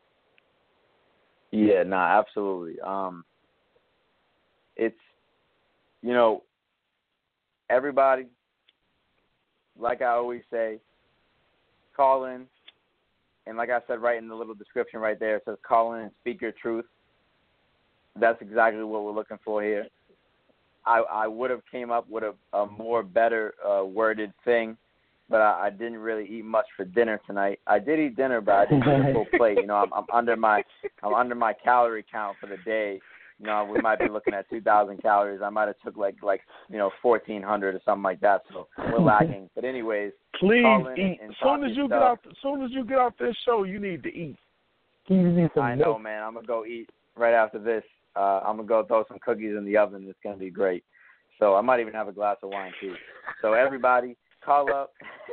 Yeah, no, nah, absolutely. Um, it's, you know, everybody, like I always say, call in. And like I said right in the little description right there, it says call in and speak your truth. That's exactly what we're looking for here. I, I would have came up with a, a more better uh, worded thing, but I, I didn't really eat much for dinner tonight. I did eat dinner, but I didn't eat a full plate. You know, I'm, I'm under my I'm under my calorie count for the day. You know, we might be looking at two thousand calories. I might have took like like you know fourteen hundred or something like that. So we're lagging. But anyways, please call in eat. And, and soon as you stuff. get off, soon as you get off this show, you need to eat. I know, man. I'm gonna go eat right after this. Uh, I'm gonna go throw some cookies in the oven. It's gonna be great. So I might even have a glass of wine too. So everybody, call up.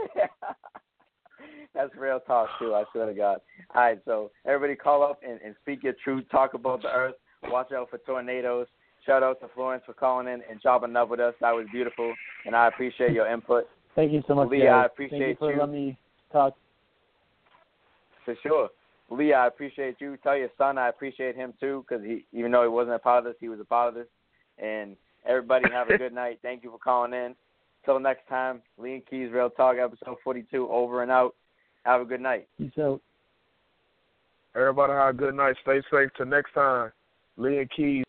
That's real talk too. I swear to God. All right, so everybody, call up and, and speak your truth. Talk about the earth. Watch out for tornadoes. Shout out to Florence for calling in and chopping up with us. That was beautiful, and I appreciate your input. Thank you so much, Leah, guys. I appreciate Thank you for you. letting me talk. For sure. Leah, I appreciate you. Tell your son I appreciate him too, because he, even though he wasn't a part of this, he was a part of this. And everybody have a good night. Thank you for calling in. Till next time, Lee and Keys Real Talk, episode forty-two, over and out. Have a good night. Peace out. Everybody have a good night. Stay safe. Till next time, Lee and Keys.